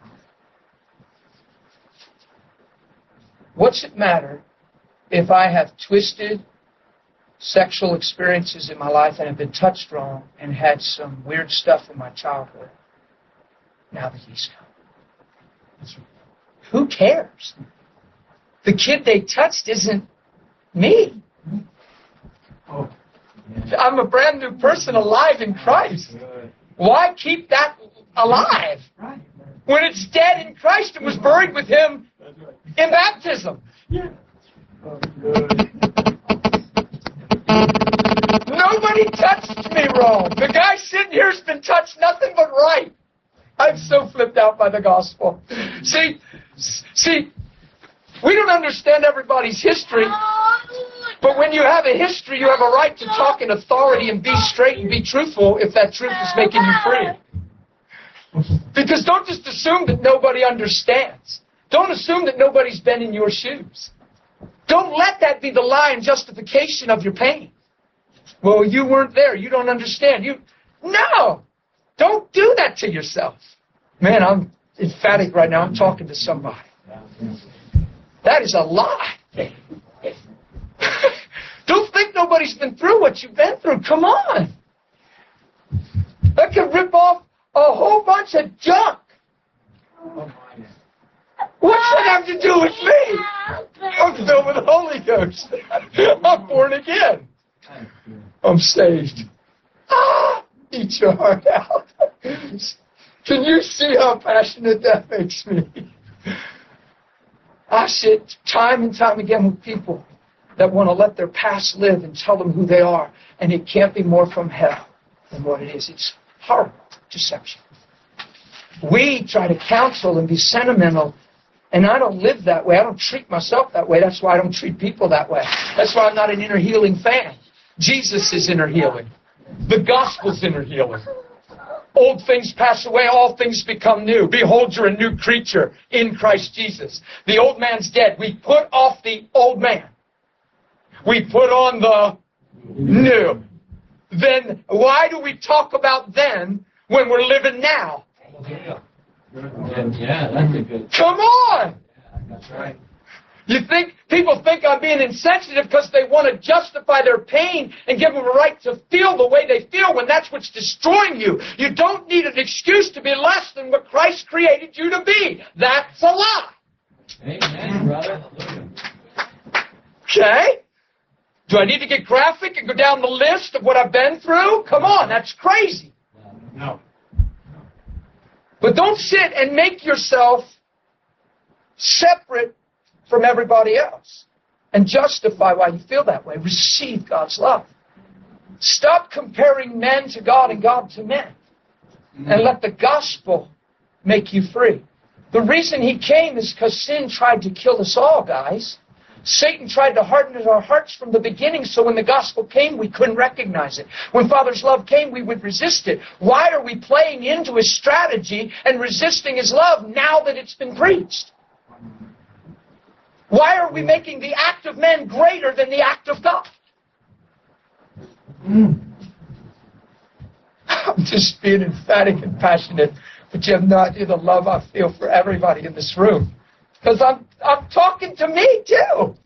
What's it matter if I have twisted sexual experiences in my life and have been touched wrong and had some weird stuff in my childhood now that He's come? Who cares? The kid they touched isn't me. Oh, I'm a brand new person alive in Christ. Why keep that alive when it's dead in Christ and was buried with Him in baptism? yeah. Nobody touched me wrong. The guy sitting here has been touched nothing but right. I'm so flipped out by the gospel. See, see, We don't understand everybody's history. But when you have a history, you have a right to talk in authority and be straight and be truthful if that truth is making you free. Because don't just assume that nobody understands. Don't assume that nobody's been in your shoes. Don't let that be the lie and justification of your pain. Well, you weren't there. You don't understand. You No! Don't do that to yourself. Man, I'm emphatic right now. I'm talking to somebody. That is a lie. Don't think nobody's been through what you've been through. Come on. That could rip off a whole bunch of junk. What's that have to do with me? I'm filled with the Holy Ghost. I'm born again. I'm saved. Ah, eat your heart out. Can you see how passionate that makes me? I sit time and time again with people that want to let their past live and tell them who they are. And it can't be more from hell than what it is. It's horrible deception. We try to counsel and be sentimental, and I don't live that way. I don't treat myself that way. That's why I don't treat people that way. That's why I'm not an inner healing fan. Jesus is inner healing. The gospel's inner healing. Old things pass away, all things become new. Behold, you're a new creature in Christ Jesus. The old man's dead. We put off the old man. We put on the new. Then why do we talk about then when we're living now? Yeah, that's a good. Come on! That's right. You think people think I'm being insensitive because they want to justify their pain and give them a right to feel the way they feel when that's what's destroying you. You don't need an excuse to be less than what Christ created you to be. That's a lie. Amen, brother. Okay? Do I need to get graphic and go down the list of what I've been through? Come on, that's crazy. No. But don't sit and make yourself separate from everybody else and justify why you feel that way. Receive God's love. Stop comparing men to God and God to men. And let the gospel make you free. The reason he came is because sin tried to kill us all, guys. Satan tried to harden our hearts from the beginning, so when the gospel came, we couldn't recognize it. When Father's love came, we would resist it. Why are we playing into his strategy and resisting his love now that it's been preached? Why are we making the act of men greater than the act of God? Mm. I'm just being emphatic and passionate, but you have no idea the love I feel for everybody in this room. Because I'm, I'm talking to me, too.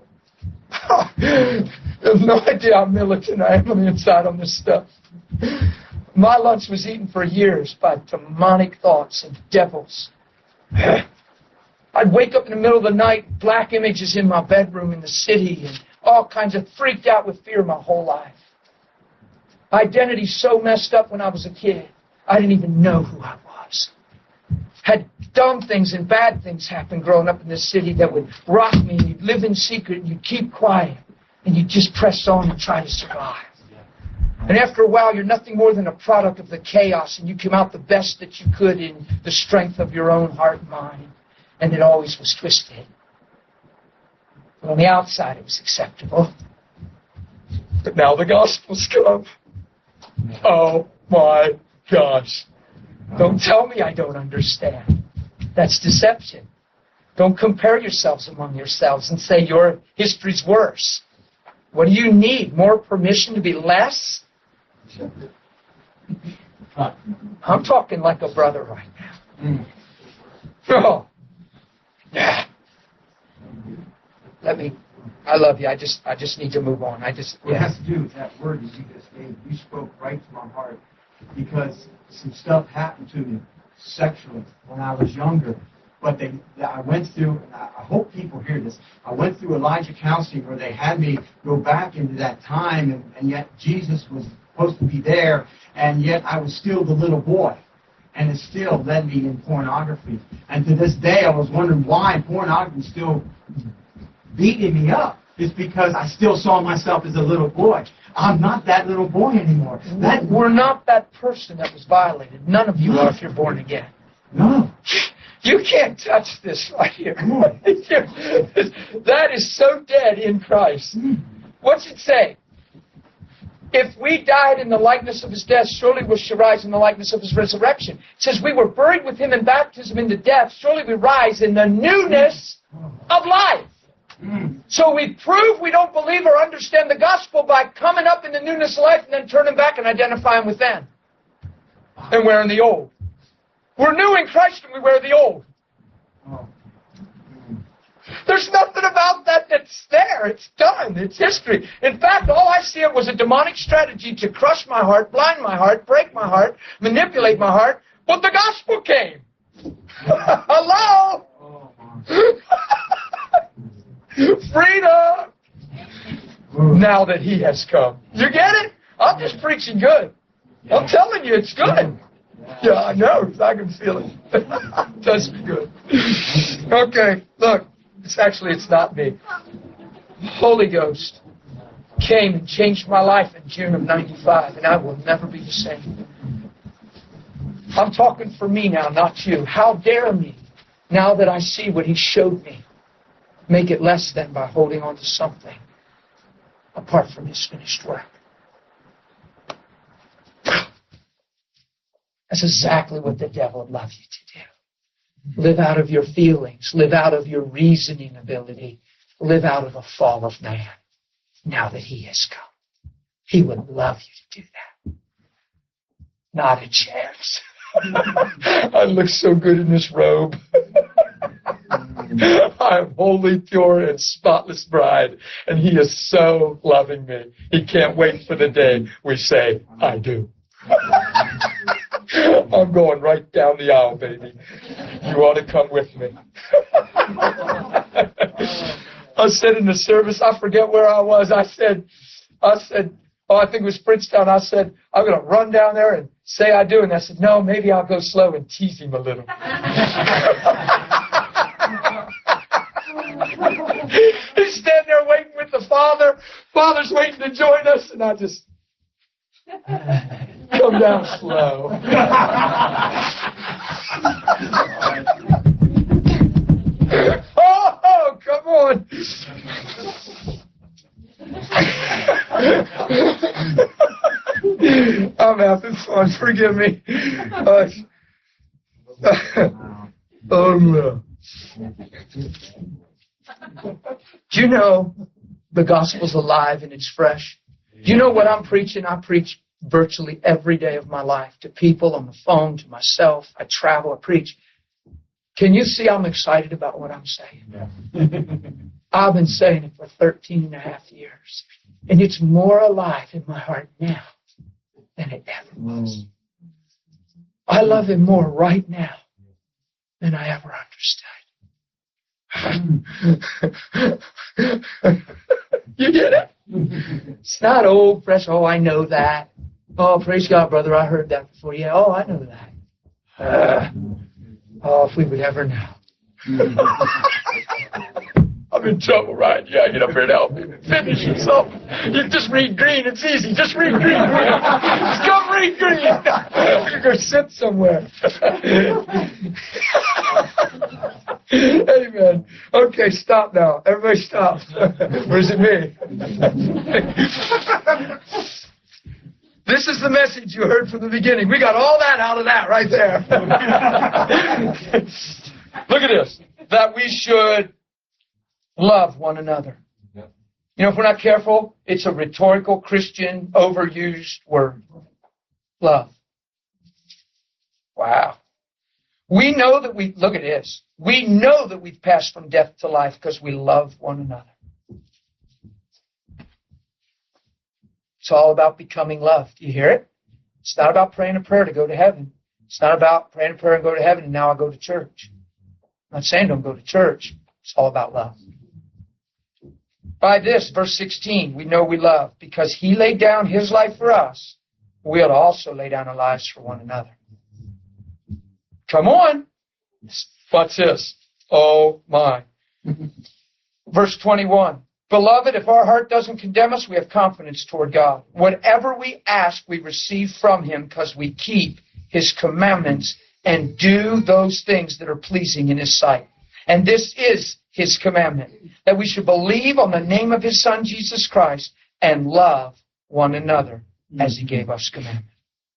You have no idea how militant I am on the inside on this stuff. My lunch was eaten for years by demonic thoughts and devils. I'd wake up in the middle of the night, black images in my bedroom in the city, and all kinds of freaked out with fear my whole life. Identity so messed up when I was a kid, I didn't even know who I was. Had dumb things and bad things happen growing up in this city that would rock me. You'd live in secret, and you'd keep quiet, and you'd just press on and try to survive. And after a while, you're nothing more than a product of the chaos, and you come out the best that you could in the strength of your own heart and mind. And it always was twisted. But on the outside, it was acceptable. But now the gospel's come. Oh, my gosh. Don't tell me I don't understand. That's deception. Don't compare yourselves among yourselves and say your history's worse. What do you need? More permission to be less? I'm talking like a brother right now. Oh. Yeah. Let me, I love you. I just I just need to move on. I just, What it yeah. has to do with that word that you just gave. You spoke right to my heart because some stuff happened to me sexually when I was younger. But they, I went through, and I I hope people hear this, I went through Elijah counseling where they had me go back into that time, and, and yet Jesus was supposed to be there, and yet I was still the little boy. And it still led me in pornography. And to this day, I was wondering why pornography is still beating me up. It's because I still saw myself as a little boy. I'm not that little boy anymore. That We're not that person that was violated. None of you are if you're born again. No. You can't touch this right here. That is so dead in Christ. What's it say? If we died in the likeness of his death, surely we shall rise in the likeness of his resurrection. It says we were buried with him in baptism into death, surely we rise in the newness of life. So we prove we don't believe or understand the gospel by coming up in the newness of life and then turning back and identifying with them and wearing the old. We're new in Christ and we wear the old. There's nothing about that that's there. It's done. It's history. In fact, all I see it was a demonic strategy to crush my heart, blind my heart, break my heart, manipulate my heart. But the gospel came. Hello? Freedom! Now that he has come. You get it? I'm just preaching good. I'm telling you, it's good. Yeah, I know. I can feel it. It does me good. Okay, look. It's actually, it's not me. Holy Ghost came and changed my life in June of ninety-five, and I will never be the same. I'm talking for me now, not you. How dare me, now that I see what he showed me, make it less than by holding on to something apart from his finished work. That's exactly what the devil would love you to do. Live out of your feelings. Live out of your reasoning ability. Live out of the fall of man. Now that he has come, he would love you to do that. Not a chance. I look so good in this robe. I am holy, pure, and spotless bride, and he is so loving me. He can't wait for the day we say, I do. I'm going right down the aisle, baby. You ought to come with me. I said in the service, I forget where I was. I said, I said, oh, I think it was Princetown. I said, I'm going to run down there and say I do. And I said, no, maybe I'll go slow and tease him a little. He's standing there waiting with the Father. Father's waiting to join us. And I just come down slow. Oh, come on. I'm having fun. Forgive me. Uh, oh, no. Do you know the gospel's alive and it's fresh? Do you know what I'm preaching? I preach virtually every day of my life to people on the phone, to myself. I travel, I preach. Can you see I'm excited about what I'm saying? Yeah. I've been saying it for thirteen and a half years. And it's more alive in my heart now than it ever was. I love him more right now than I ever understood. You get it? It's not old, fresh, oh, I know that. Oh, praise God, brother, I heard that before. Yeah, oh, I know that. Uh, oh, if we would ever know. I'm in trouble, right? Yeah, get up here and help me. Finish or something. You just read green. It's easy. Just read green. Just come read green. You go sit somewhere. Amen. Okay, stop now. Everybody stop. Or is it me? This is the message you heard from the beginning. We got all that out of that right there. Look at this. That we should love one another. You know, if we're not careful, it's a rhetorical, Christian, overused word. Love. Wow. We know that we, look at this. We know that we've passed from death to life because we love one another. It's all about becoming love. Do you hear it? It's not about praying a prayer to go to heaven. It's not about praying a prayer and go to heaven and now I go to church. I'm not saying don't go to church. It's all about love. By this, verse sixteen, we know we love because he laid down his life for us. We ought to also lay down our lives for one another. Come on. What's this? Oh, my. Verse twenty-one. Beloved, if our heart doesn't condemn us, we have confidence toward God. Whatever we ask, we receive from him because we keep his commandments and do those things that are pleasing in His sight. And this is His commandment, that we should believe on the name of His Son, Jesus Christ, and love one another as He gave us commandment.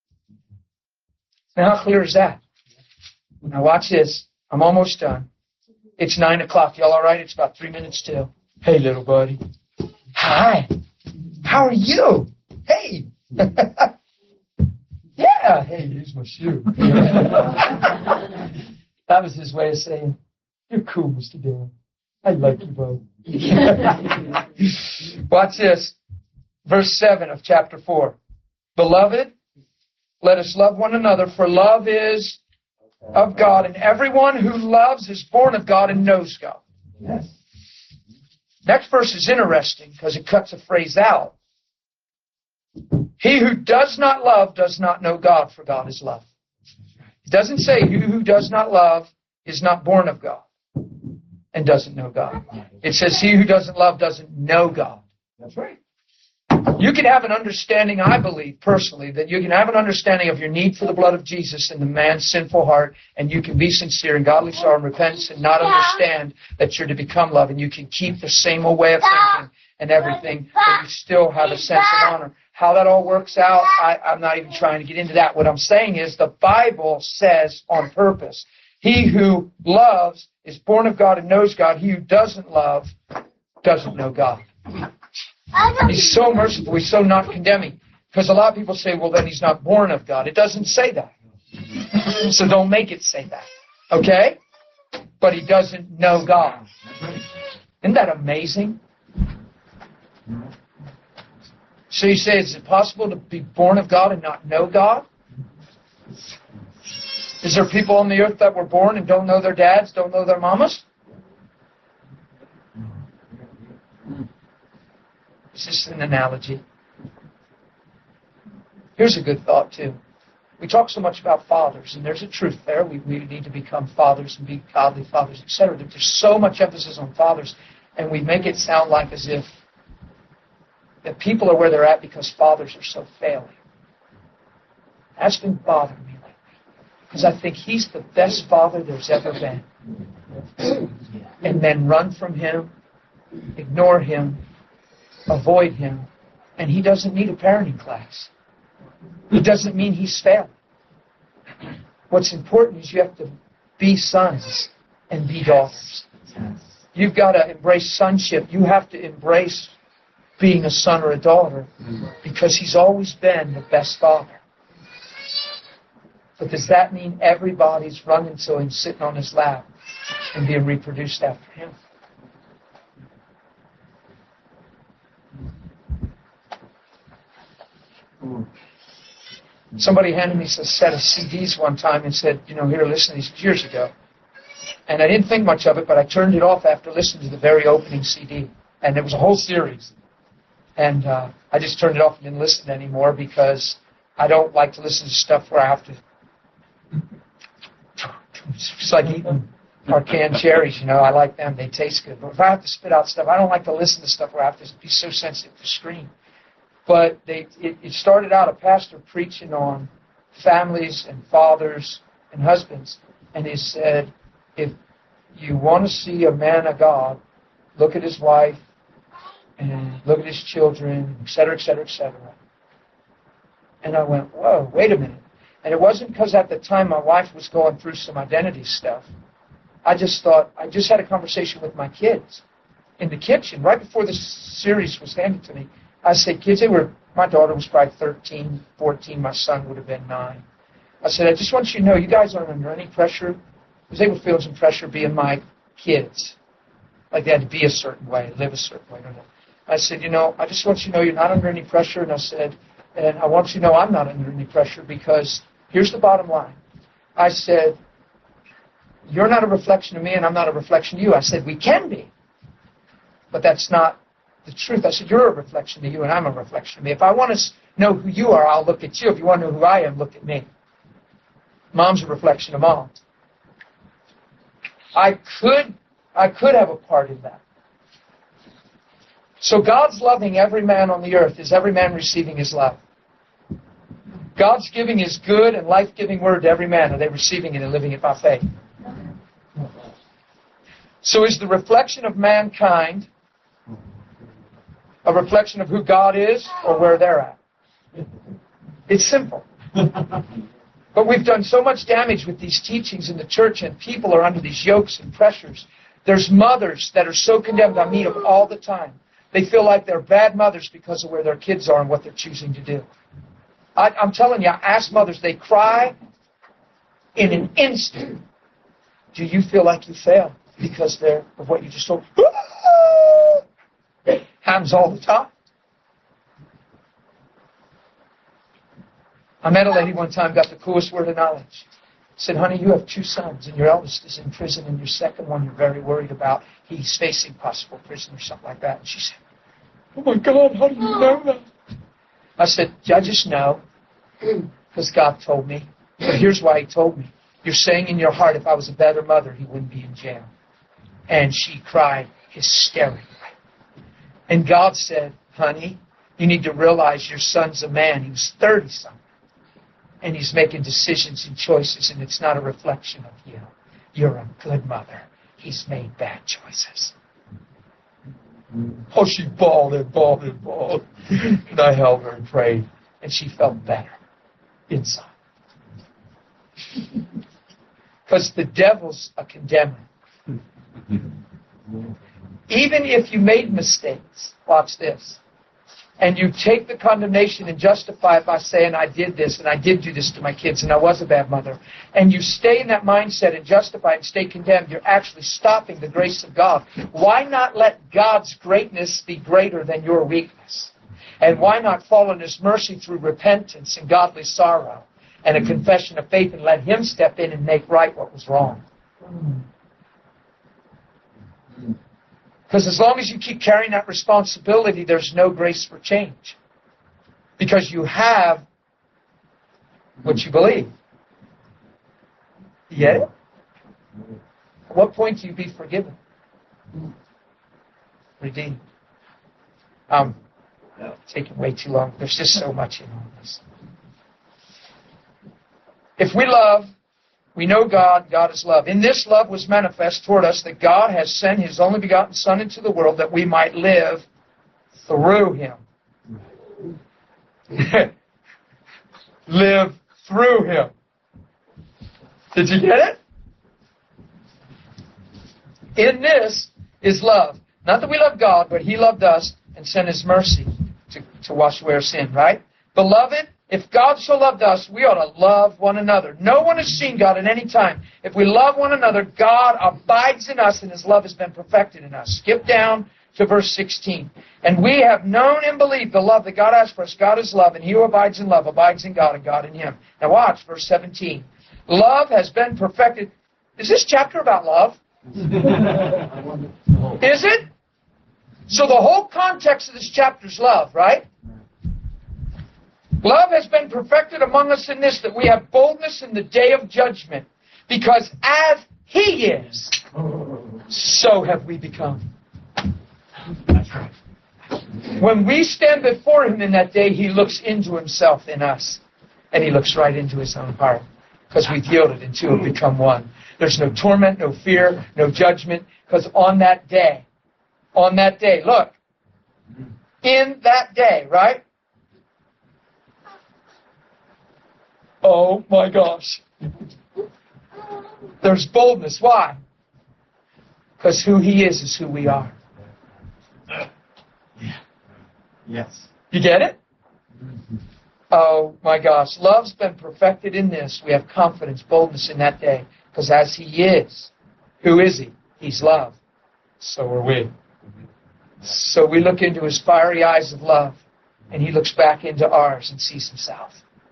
Now, how clear is that? Now, watch this. I'm almost done. It's nine o'clock. Y'all all right? It's about three minutes till. Hey, little buddy. Hi. How are you? Hey. Yeah. Hey, here's my shoe. That was his way of saying, you're cool, Mister Dan. I like you, bud. Watch this. Verse seven of chapter four. Beloved, let us love one another, for love is of God, and everyone who loves is born of God and knows God. Yes. Next verse is interesting because it cuts a phrase out. He who does not love does not know God, for God is love. It doesn't say he who does not love is not born of God and doesn't know God. It says he who doesn't love doesn't know God. That's right. You can have an understanding, I believe, personally, that you can have an understanding of your need for the blood of Jesus in the man's sinful heart, and you can be sincere in godly sorrow and repentance and not understand that you're to become love, and you can keep the same old way of thinking and everything, but you still have a sense of honor. How that all works out, I, I'm not even trying to get into that. What I'm saying is the Bible says on purpose, he who loves is born of God and knows God. He who doesn't love doesn't know God. He's so merciful. He's so not condemning. Because a lot of people say, well, then he's not born of God. It doesn't say that. So don't make it say that. Okay? But he doesn't know God. Isn't that amazing? So you say, is it possible to be born of God and not know God? Is there people on the earth that were born and don't know their dads, don't know their mamas? It's just an analogy. Here's a good thought, too. We talk so much about fathers, and there's a truth there. We, we need to become fathers and be godly fathers, et cetera. There's so much emphasis on fathers, and we make it sound like as if that people are where they're at because fathers are so failing. That's been bothering me lately. Because I think he's the best father there's ever been. And then run from him, ignore him, avoid him, and he doesn't need a parenting class. It doesn't mean he's failing. What's important is you have to be sons and be daughters. You've got to embrace sonship. You have to embrace being a son or a daughter because he's always been the best father. But does that mean everybody's running to him, sitting on his lap, and being reproduced after him? Somebody handed me a set of C Ds one time and said, you know, here, listen to these years ago. And I didn't think much of it, but I turned it off after listening to the very opening C D. And it was a whole series. And uh, I just turned it off and didn't listen anymore because I don't like to listen to stuff where I have to... It's like eating our canned cherries, you know. I like them. They taste good. But if I have to spit out stuff, I don't like to listen to stuff where I have to be so sensitive to scream. But they, it, it started out a pastor preaching on families and fathers and husbands. And he said, if you want to see a man of God, look at his wife and look at his children, et cetera, et cetera, et cetera. And I went, whoa, wait a minute. And it wasn't because at the time my wife was going through some identity stuff. I just thought, I just had a conversation with my kids in the kitchen right before the series was handed to me. I said, kids, they were, my daughter was probably thirteen, fourteen, my son would have been nine. I said, I just want you to know, you guys aren't under any pressure, because they were feeling some pressure being my kids. Like they had to be a certain way, live a certain way. I don't know. I said, you know, I just want you to know you're not under any pressure. And I said, and I want you to know I'm not under any pressure because here's the bottom line. I said, you're not a reflection of me and I'm not a reflection of you. I said, we can be. But that's not the truth. I said, you're a reflection of you and I'm a reflection of me. If I want to know who you are, I'll look at you. If you want to know who I am, look at me. Mom's a reflection of mom. I could, I could have a part in that. So God's loving every man on the earth. Is every man receiving his love? God's giving His good and life-giving word to every man. Are they receiving it and living it by faith? So is the reflection of mankind a reflection of who God is or where they're at? It's simple. But we've done so much damage with these teachings in the church, and people are under these yokes and pressures. There's mothers that are so condemned. I meet them all the time. They feel like they're bad mothers because of where their kids are and what they're choosing to do. I, I'm telling you, I ask mothers, they cry in an instant. Do you feel like you failed because they're, of what you just told? Happens all the time. I met a lady one time, got the coolest word of knowledge. Said, honey, you have two sons, and your eldest is in prison, and your second one you're very worried about. He's facing possible prison or something like that. And she said, oh my God, how do you know that? I said, I just know, because God told me. But here's why He told me. You're saying in your heart, if I was a better mother, he wouldn't be in jail. And she cried hysterically. And God said, honey, you need to realize your son's a man. He was thirty-something. And he's making decisions and choices, and it's not a reflection of you. You're a good mother. He's made bad choices. Oh, she bawled and bawled and bawled. And I held her and prayed, and she felt better inside. Because the devil's a condemner. Even if you made mistakes, watch this, and you take the condemnation and justify it by saying, I did this, and I did do this to my kids, and I was a bad mother, and you stay in that mindset and justify and stay condemned, you're actually stopping the grace of God. Why not let God's greatness be greater than your weakness? And why not fall in His mercy through repentance and godly sorrow and a confession of faith, and let Him step in and make right what was wrong? Because as long as you keep carrying that responsibility, there's no grace for change. Because you have what you believe. You get it? At what point do you be forgiven? Redeemed. Um, taking way too long. There's just so much in all this. If we love, we know God, God is love. In this love was manifest toward us that God has sent His only begotten Son into the world that we might live through Him. Live through Him. Did you get it? In this is love. Not that we love God, but He loved us and sent His mercy to, to wash away our sin, right? Beloved, if God so loved us, we ought to love one another. No one has seen God at any time. If we love one another, God abides in us and His love has been perfected in us. Skip down to verse sixteen. And we have known and believed the love that God has for us. God is love, and he who abides in love abides in God and God in him. Now watch, verse seventeen. Love has been perfected. Is this chapter about love? Is it? So the whole context of this chapter is love, right? Love has been perfected among us in this, that we have boldness in the day of judgment. Because as He is, so have we become. That's right. When we stand before Him in that day, He looks into Himself in us. And He looks right into His own heart. Because we've yielded and two have become one. There's no torment, no fear, no judgment. Because on that day, on that day, look, in that day, right? Oh my gosh. There's boldness. Why? Because who He is is who we are. Yeah. Yes. You get it? Oh my gosh. Love's been perfected in this. We have confidence, boldness in that day. Because as He is, who is He? He's love. So are we. So we look into His fiery eyes of love, and He looks back into ours and sees Himself.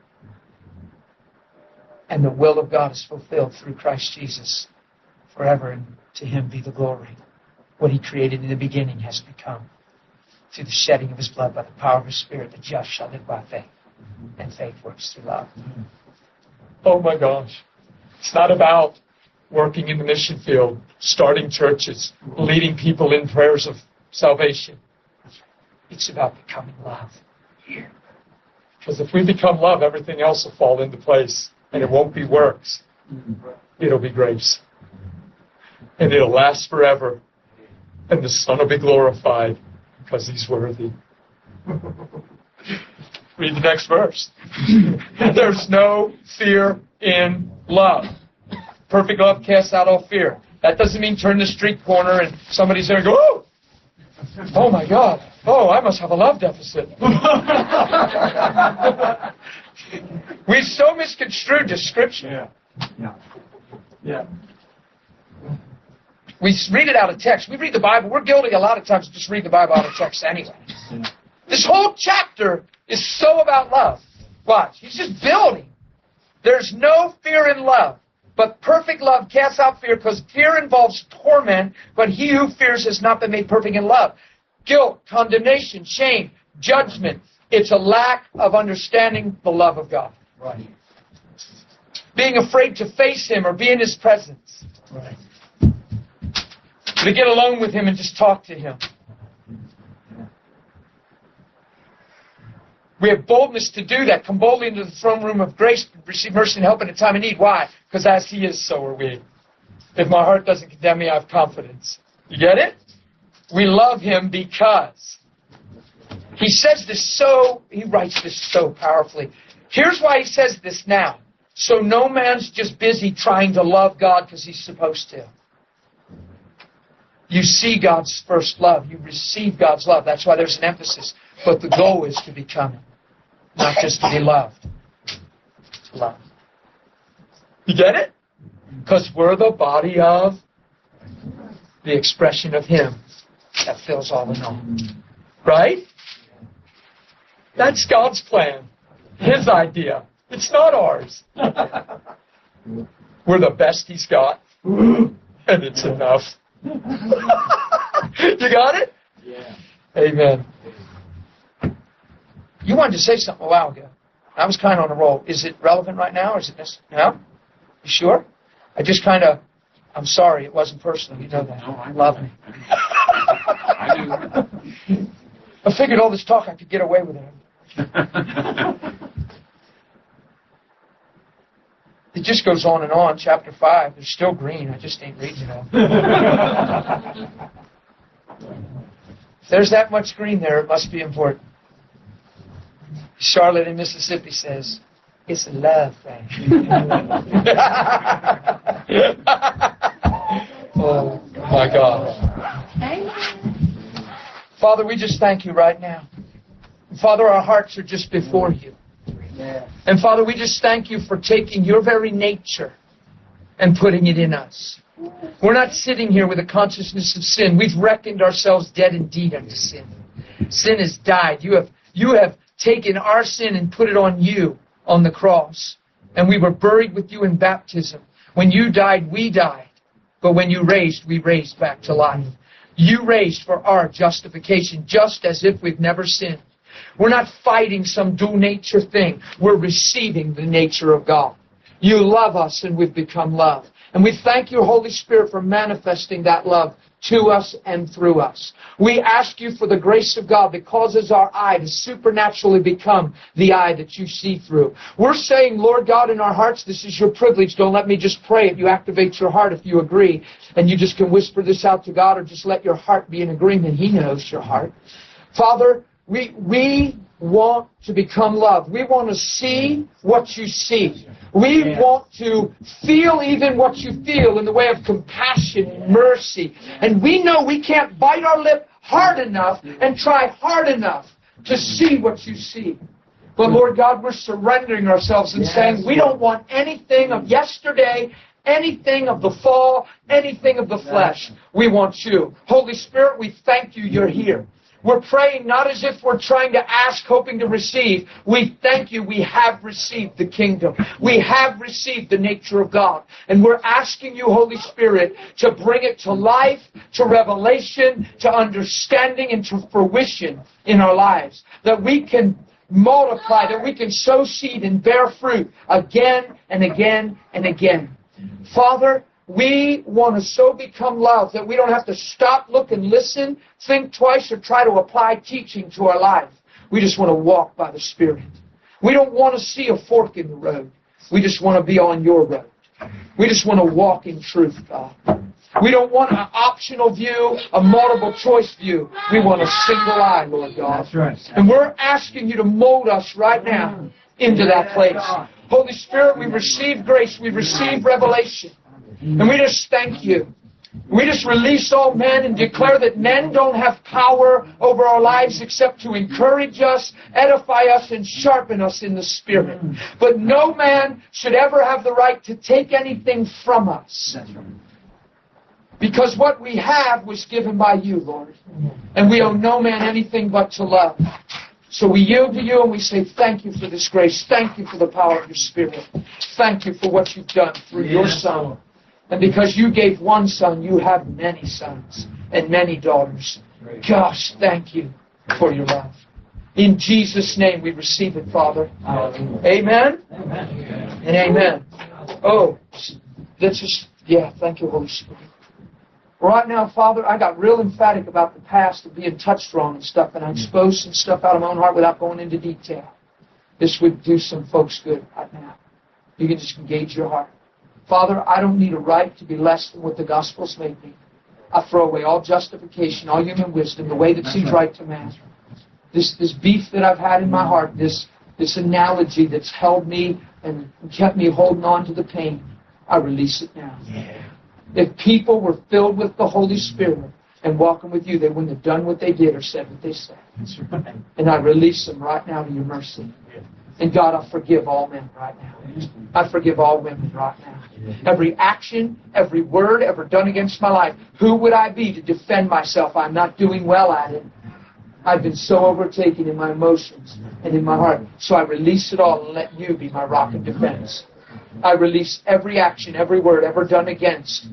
And the will of God is fulfilled through Christ Jesus forever, and to Him be the glory. What He created in the beginning has become, through the shedding of His blood by the power of His Spirit, the just shall live by faith. And faith works through love. Oh my gosh. It's not about working in the mission field, starting churches, leading people in prayers of salvation. It's about becoming love here. Because if we become love, everything else will fall into place. And it won't be works. It'll be grace. And it'll last forever. And the Son will be glorified because He's worthy. Read the next verse. There's no fear in love. Perfect love casts out all fear. That doesn't mean turn the street corner and somebody's there and go, oh, oh my God. Oh, I must have a love deficit. We so misconstrued the Scripture. Yeah. Yeah. Yeah. We read it out of text. We read the Bible. We're guilty a lot of times of just read the Bible out of text anyway. Yeah. This whole chapter is so about love. Watch. He's just building. There's no fear in love. But perfect love casts out fear, because fear involves torment, but he who fears has not been made perfect in love. Guilt, condemnation, shame, judgment. It's a lack of understanding the love of God. Right. Being afraid to face Him or be in His presence. Right. To get alone with Him and just talk to Him. We have boldness to do that. Come boldly into the throne room of grace, receive mercy and help in a time of need. Why? Because as He is, so are we. If my heart doesn't condemn me, I have confidence. You get it? We love Him because He says this so, He writes this so powerfully. Here's why He says this now. So no man's just busy trying to love God because he's supposed to. You see God's first love. You receive God's love. That's why there's an emphasis. But the goal is to become it. Not just to be loved. To love. You get it? Because we're the body of the expression of Him that fills all in all. Right? That's God's plan. His idea. It's not ours. We're the best He's got. And it's enough. You got it? Yeah. Amen. You wanted to say something a while ago. I was kind of on a roll. Is it relevant right now, or is it necessary? No? You sure? I just kind of, I'm sorry, it wasn't personal. You know that. No, I love me. I do. I figured all this talk I could get away with it. It just goes on and on. Chapter five. They're still green. I just ain't reading it all. If there's that much green there, it must be important. Charlotte in Mississippi says, it's a love thing. Oh, my God. Father, we just thank You right now. Father, our hearts are just before You. Yeah. And Father, we just thank You for taking Your very nature and putting it in us. We're not sitting here with a consciousness of sin. We've reckoned ourselves dead indeed unto sin. Sin has died. You have, you have taken our sin and put it on You on the cross. And we were buried with You in baptism. When You died, we died. But when You raised, we raised back to life. You raised for our justification, just as if we've never sinned. We're not fighting some dual nature thing. We're receiving the nature of God. You love us and we've become love. And we thank You, Holy Spirit, for manifesting that love to us and through us. We ask You for the grace of God that causes our eye to supernaturally become the eye that You see through. We're saying, Lord God, in our hearts, this is Your privilege. Don't let me just pray it. You activate your heart if you agree. And you just can whisper this out to God, or just let your heart be in agreement. He knows your heart. Father, we, we want to become love. We want to see what You see. We Yeah. want to feel even what You feel in the way of compassion and mercy. And we know we can't bite our lip hard enough and try hard enough to see what You see. But Lord God, we're surrendering ourselves and Yes. saying we don't want anything of yesterday, anything of the fall, anything of the flesh. We want You. Holy Spirit, we thank You, You're here. We're praying not as if we're trying to ask, hoping to receive. We thank You, we have received the kingdom. We have received the nature of God. And we're asking You, Holy Spirit, to bring it to life, to revelation, to understanding, and to fruition in our lives. That we can multiply, that we can sow seed and bear fruit again and again and again. Father, we want to so become love that we don't have to stop, look, and listen, think twice, or try to apply teaching to our life. We just want to walk by the Spirit. We don't want to see a fork in the road. We just want to be on your road. We just want to walk in truth, God. We don't want an optional view, a multiple choice view. We want a single eye, Lord God. That's right. And we're asking you to mold us right now into that place. Holy Spirit, we receive grace. We receive revelation. And we just thank you. We just release all men and declare that men don't have power over our lives except to encourage us, edify us, and sharpen us in the Spirit. But no man should ever have the right to take anything from us. Because what we have was given by you, Lord. And we owe no man anything but to love. So we yield to you and we say thank you for this grace. Thank you for the power of your Spirit. Thank you for what you've done through your Son. And because you gave one son, you have many sons and many daughters. Gosh, thank you for your love. In Jesus' name we receive it, Father. Amen? And amen. Oh, let's just, yeah, thank you, Holy Spirit. Right now, Father, I got real emphatic about the past of being touched wrong and stuff, and I exposed some stuff out of my own heart without going into detail. This would do some folks good right now. You can just engage your heart. Father, I don't need a right to be less than what the gospel's made me. I throw away all justification, all human wisdom, the way that seems right to man. This this beef that I've had in my heart, this this analogy that's held me and kept me holding on to the pain, I release it now. Yeah. If people were filled with the Holy Spirit and walking with you, they wouldn't have done what they did or said what they said. That's right. And I release them right now to your mercy. Yeah. And God, I forgive all men right now. I forgive all women right now. Every action, every word ever done against my life. Who would I be to defend myself? I'm not doing well at it. I've been so overtaken in my emotions and in my heart. So I release it all and let you be my rock of defense. I release every action, every word ever done against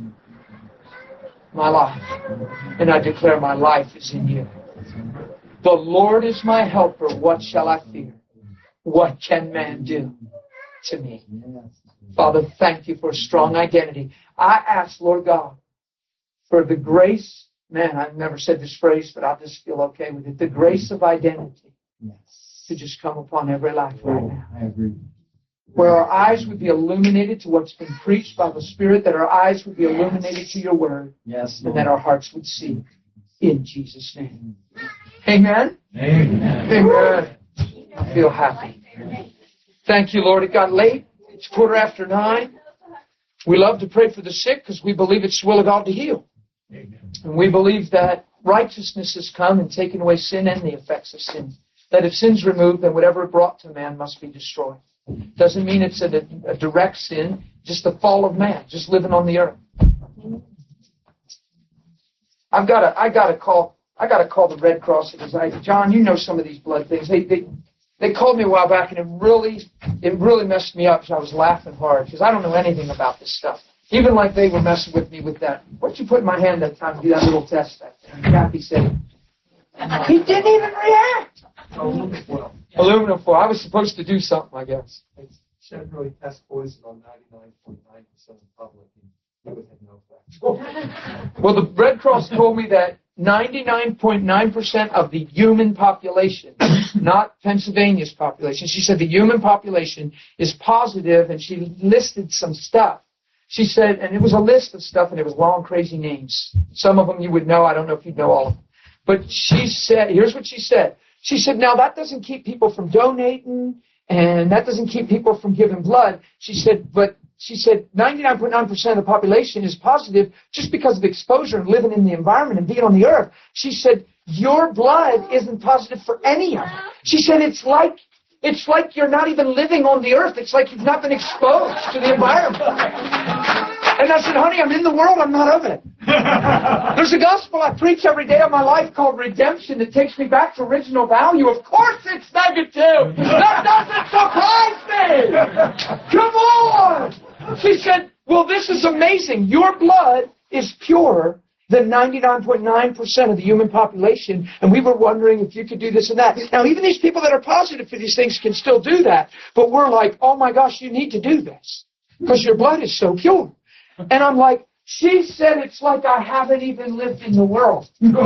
my life. And I declare my life is in you. The Lord is my helper. What shall I fear? What can man do to me? Father, thank you for a strong identity. I ask, Lord God, for the grace, man, I've never said this phrase, but I just feel okay with it, the grace of identity to just come upon every life right now. I agree. Where our eyes would be illuminated to what's been preached by the Spirit, that our eyes would be illuminated to your word, Yes, and that our hearts would see. In Jesus' name. Amen? Amen. Amen. I feel happy. Thank you, Lord. It got late. It's quarter after nine. We love to pray for the sick because we believe it's the will of God to heal. And we believe that righteousness has come and taken away sin and the effects of sin. That if sin's removed, then whatever it brought to man must be destroyed. Doesn't mean it's a, a direct sin, just the fall of man, just living on the earth. I've got to, I got to call, I got to call the Red Cross because I, John, you know some of these blood things. They, they, they called me a while back and it really, it really messed me up because I was laughing hard because I don't know anything about this stuff. Even like they were messing with me with that. What'd you put in my hand that time to do that little test? That Kathy said. He didn't even react. Aluminum foil. Aluminum foil. I was supposed to do something, I guess. It shouldn't really test poison on ninety-nine point nine percent of the public. And it would have no effect. Well, the Red Cross told me that ninety-nine point nine percent of the human population, not Pennsylvania's population, she said the human population is positive, and she listed some stuff. She said, and it was a list of stuff, and it was long, crazy names. Some of them you would know. I don't know if you'd know all of them. But she said, here's what she said. She said, now that doesn't keep people from donating, and that doesn't keep people from giving blood. She said, but she said ninety-nine point nine percent of the population is positive just because of exposure and living in the environment and being on the earth. She said, your blood isn't positive for any of it. She said, it's like, it's like you're not even living on the earth. It's like you've not been exposed to the environment. And I said, honey, I'm in the world, I'm not of it. There's a gospel I preach every day of my life called redemption that takes me back to original value. Of course it's negative. That doesn't surprise me. Come on. She said, well, this is amazing. Your blood is purer than ninety-nine point nine percent of the human population, and we were wondering if you could do this and that. Now, even these people that are positive for these things can still do that, but we're like, oh my gosh, you need to do this because your blood is so pure. And I'm like, She said it's like I haven't even lived in the world. Is that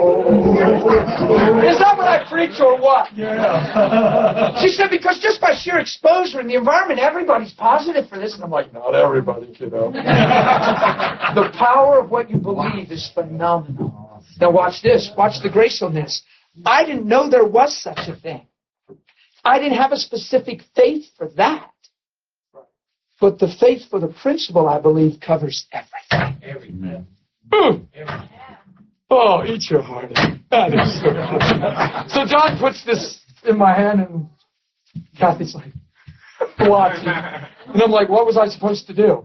what I preach or what? Yeah. She said, because just by sheer exposure in the environment, everybody's positive for this. And I'm like, not everybody, kiddo. The power of what you believe is phenomenal. Now watch this. Watch the grace on this. I didn't know there was such a thing. I didn't have a specific faith for that. But the faith for the principle, I believe, covers everything. Everything. Mm. Oh, eat your heart out. That is so cool. So John puts this in my hand, and Kathy's like, watching. And I'm like, what was I supposed to do?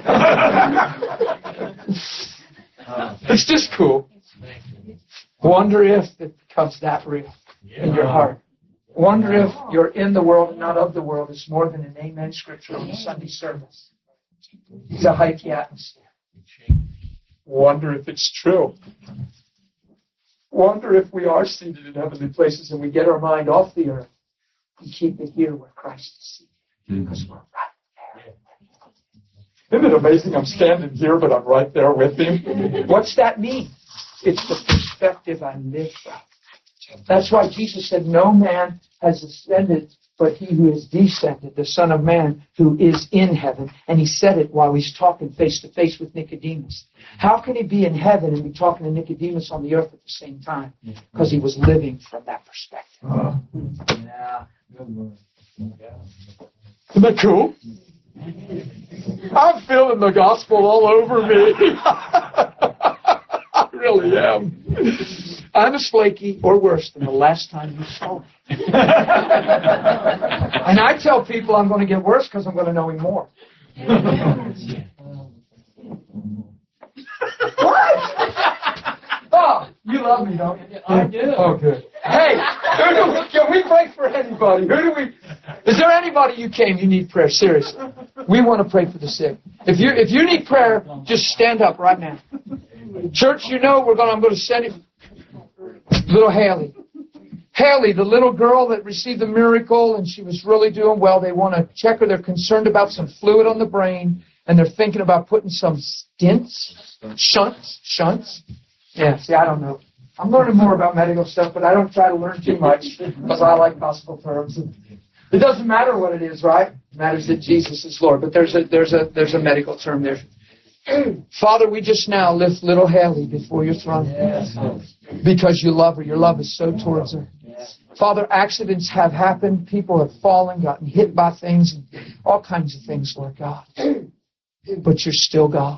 It's just cool. Wonder if it becomes that real in your heart. Wonder if you're in the world and not of the world is more than an amen scripture on the Sunday service. To hype the atmosphere. Wonder if it's true. Wonder if we are seated in heavenly places and we get our mind off the earth and keep it here where Christ is seated. Because we're right there. Isn't it amazing? I'm standing here, but I'm right there with Him. What's that mean? It's the perspective I live from. That's why Jesus said, no man has ascended but he who is descended, the Son of Man who is in heaven. And he said it while he's talking face to face with Nicodemus. How can he be in heaven and be talking to Nicodemus on the earth at the same time? Because he was living from that perspective. Yeah. Good Isn't that cool? I'm feeling the gospel all over me. I really am. I'm as flaky or worse than the last time you saw me. And I tell people I'm going to get worse because I'm going to know Him more. What? Oh, you love me, don't you? I do. Oh, good. Hey, who do we, can we pray for anybody? Who do we? Is there anybody you came you need prayer? Seriously, we want to pray for the sick. If you if you need prayer, just stand up right now. Church, you know we're going. I'm going to send you. Little Haley. Haley, the little girl that received the miracle and she was really doing well, they want to check her. They're concerned about some fluid on the brain and they're thinking about putting some stints, shunts, shunts. Yeah, see, I don't know. I'm learning more about medical stuff, but I don't try to learn too much because I like gospel terms. It doesn't matter what it is, right? It matters that Jesus is Lord, but there's a, there's a, there's a medical term there. Father, we just now lift little Haley before your throne. Yes. Because you love her. Your love is so towards her. Father, accidents have happened. People have fallen, gotten hit by things, all kinds of things, Lord God. But you're still God.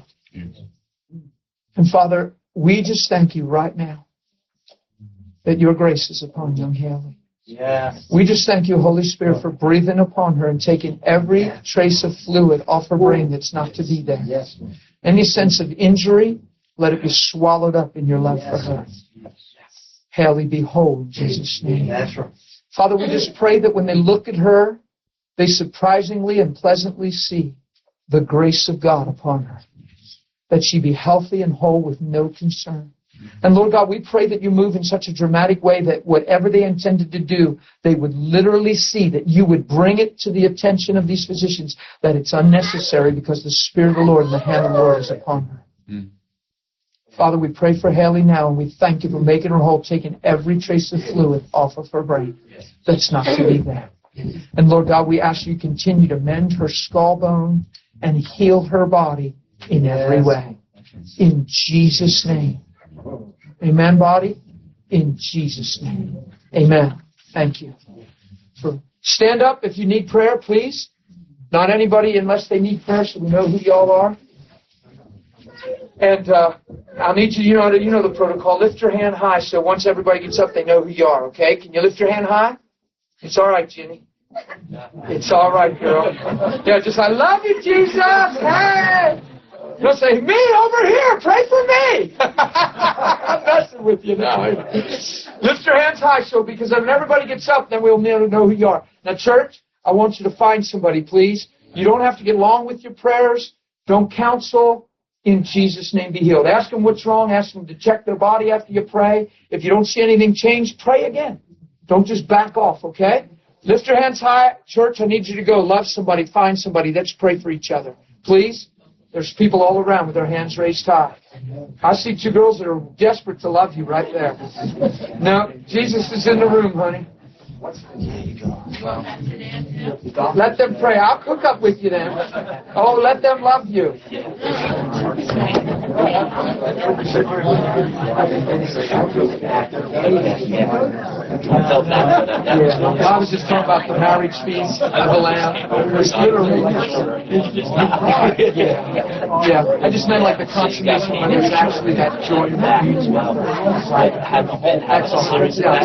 And Father, we just thank you right now that your grace is upon young Haley. Yes. We just thank you, Holy Spirit, for breathing upon her and taking every trace of fluid off her brain that's not to be there. Yes. Any sense of injury, let it be swallowed up in your love for her. Haley, be whole in Jesus' name. That's right. Father, we just pray that when they look at her, they surprisingly and pleasantly see the grace of God upon her. That she be healthy and whole with no concern. And Lord God, we pray that you move in such a dramatic way that whatever they intended to do, they would literally see that you would bring it to the attention of these physicians that it's unnecessary because the Spirit of the Lord and the hand of the Lord is upon her. Mm. Father, we pray for Haley now, and we thank you for making her whole, taking every trace of fluid off of her brain that's not to be there. And Lord God, we ask you continue to mend her skull bone and heal her body in every way. In Jesus' name. Amen, body? In Jesus' name. Amen. Thank you. For, stand up if you need prayer, please. Not anybody unless they need prayer, so we know who y'all are. And uh, I'll need you, you know, you know the protocol. Lift your hand high so once everybody gets up, they know who you are, okay? Can you lift your hand high? It's all right, Jenny. It's all right, girl. Yeah, just, I love you, Jesus. Hey! You'll say, me over here, pray for me. I'm messing with you now. Lift your hands high, so because when everybody gets up, then we'll know who you are. Now, church, I want you to find somebody, please. You don't have to get along with your prayers. Don't counsel. In Jesus' name, be healed. Ask them what's wrong. Ask them to check their body after you pray. If you don't see anything change, pray again. Don't just back off, okay? Lift your hands high. Church, I need you to go love somebody, find somebody. Let's pray for each other. Please. There's people all around with their hands raised high. I see two girls that are desperate to love you right there. No, Jesus is in the room, honey. Let them pray. I'll cook up with you then. Oh, let them love you. Yeah, I was just talking about the marriage feast of the Lamb. It's literally, yeah, yeah. I just meant like the consummation when there's actually that joy. That's all.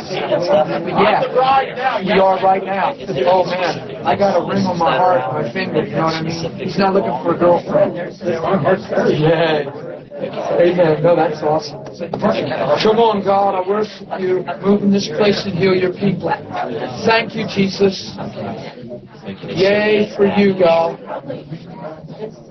Yeah, we are right now. Oh man, I got a ring on my heart, my finger. You know what I mean? He's not looking for a girlfriend. Yeah. Amen. No, that's awesome. Come on, God, I worship you. Move in this place and heal your people. Thank you, Jesus. Yay for you, God.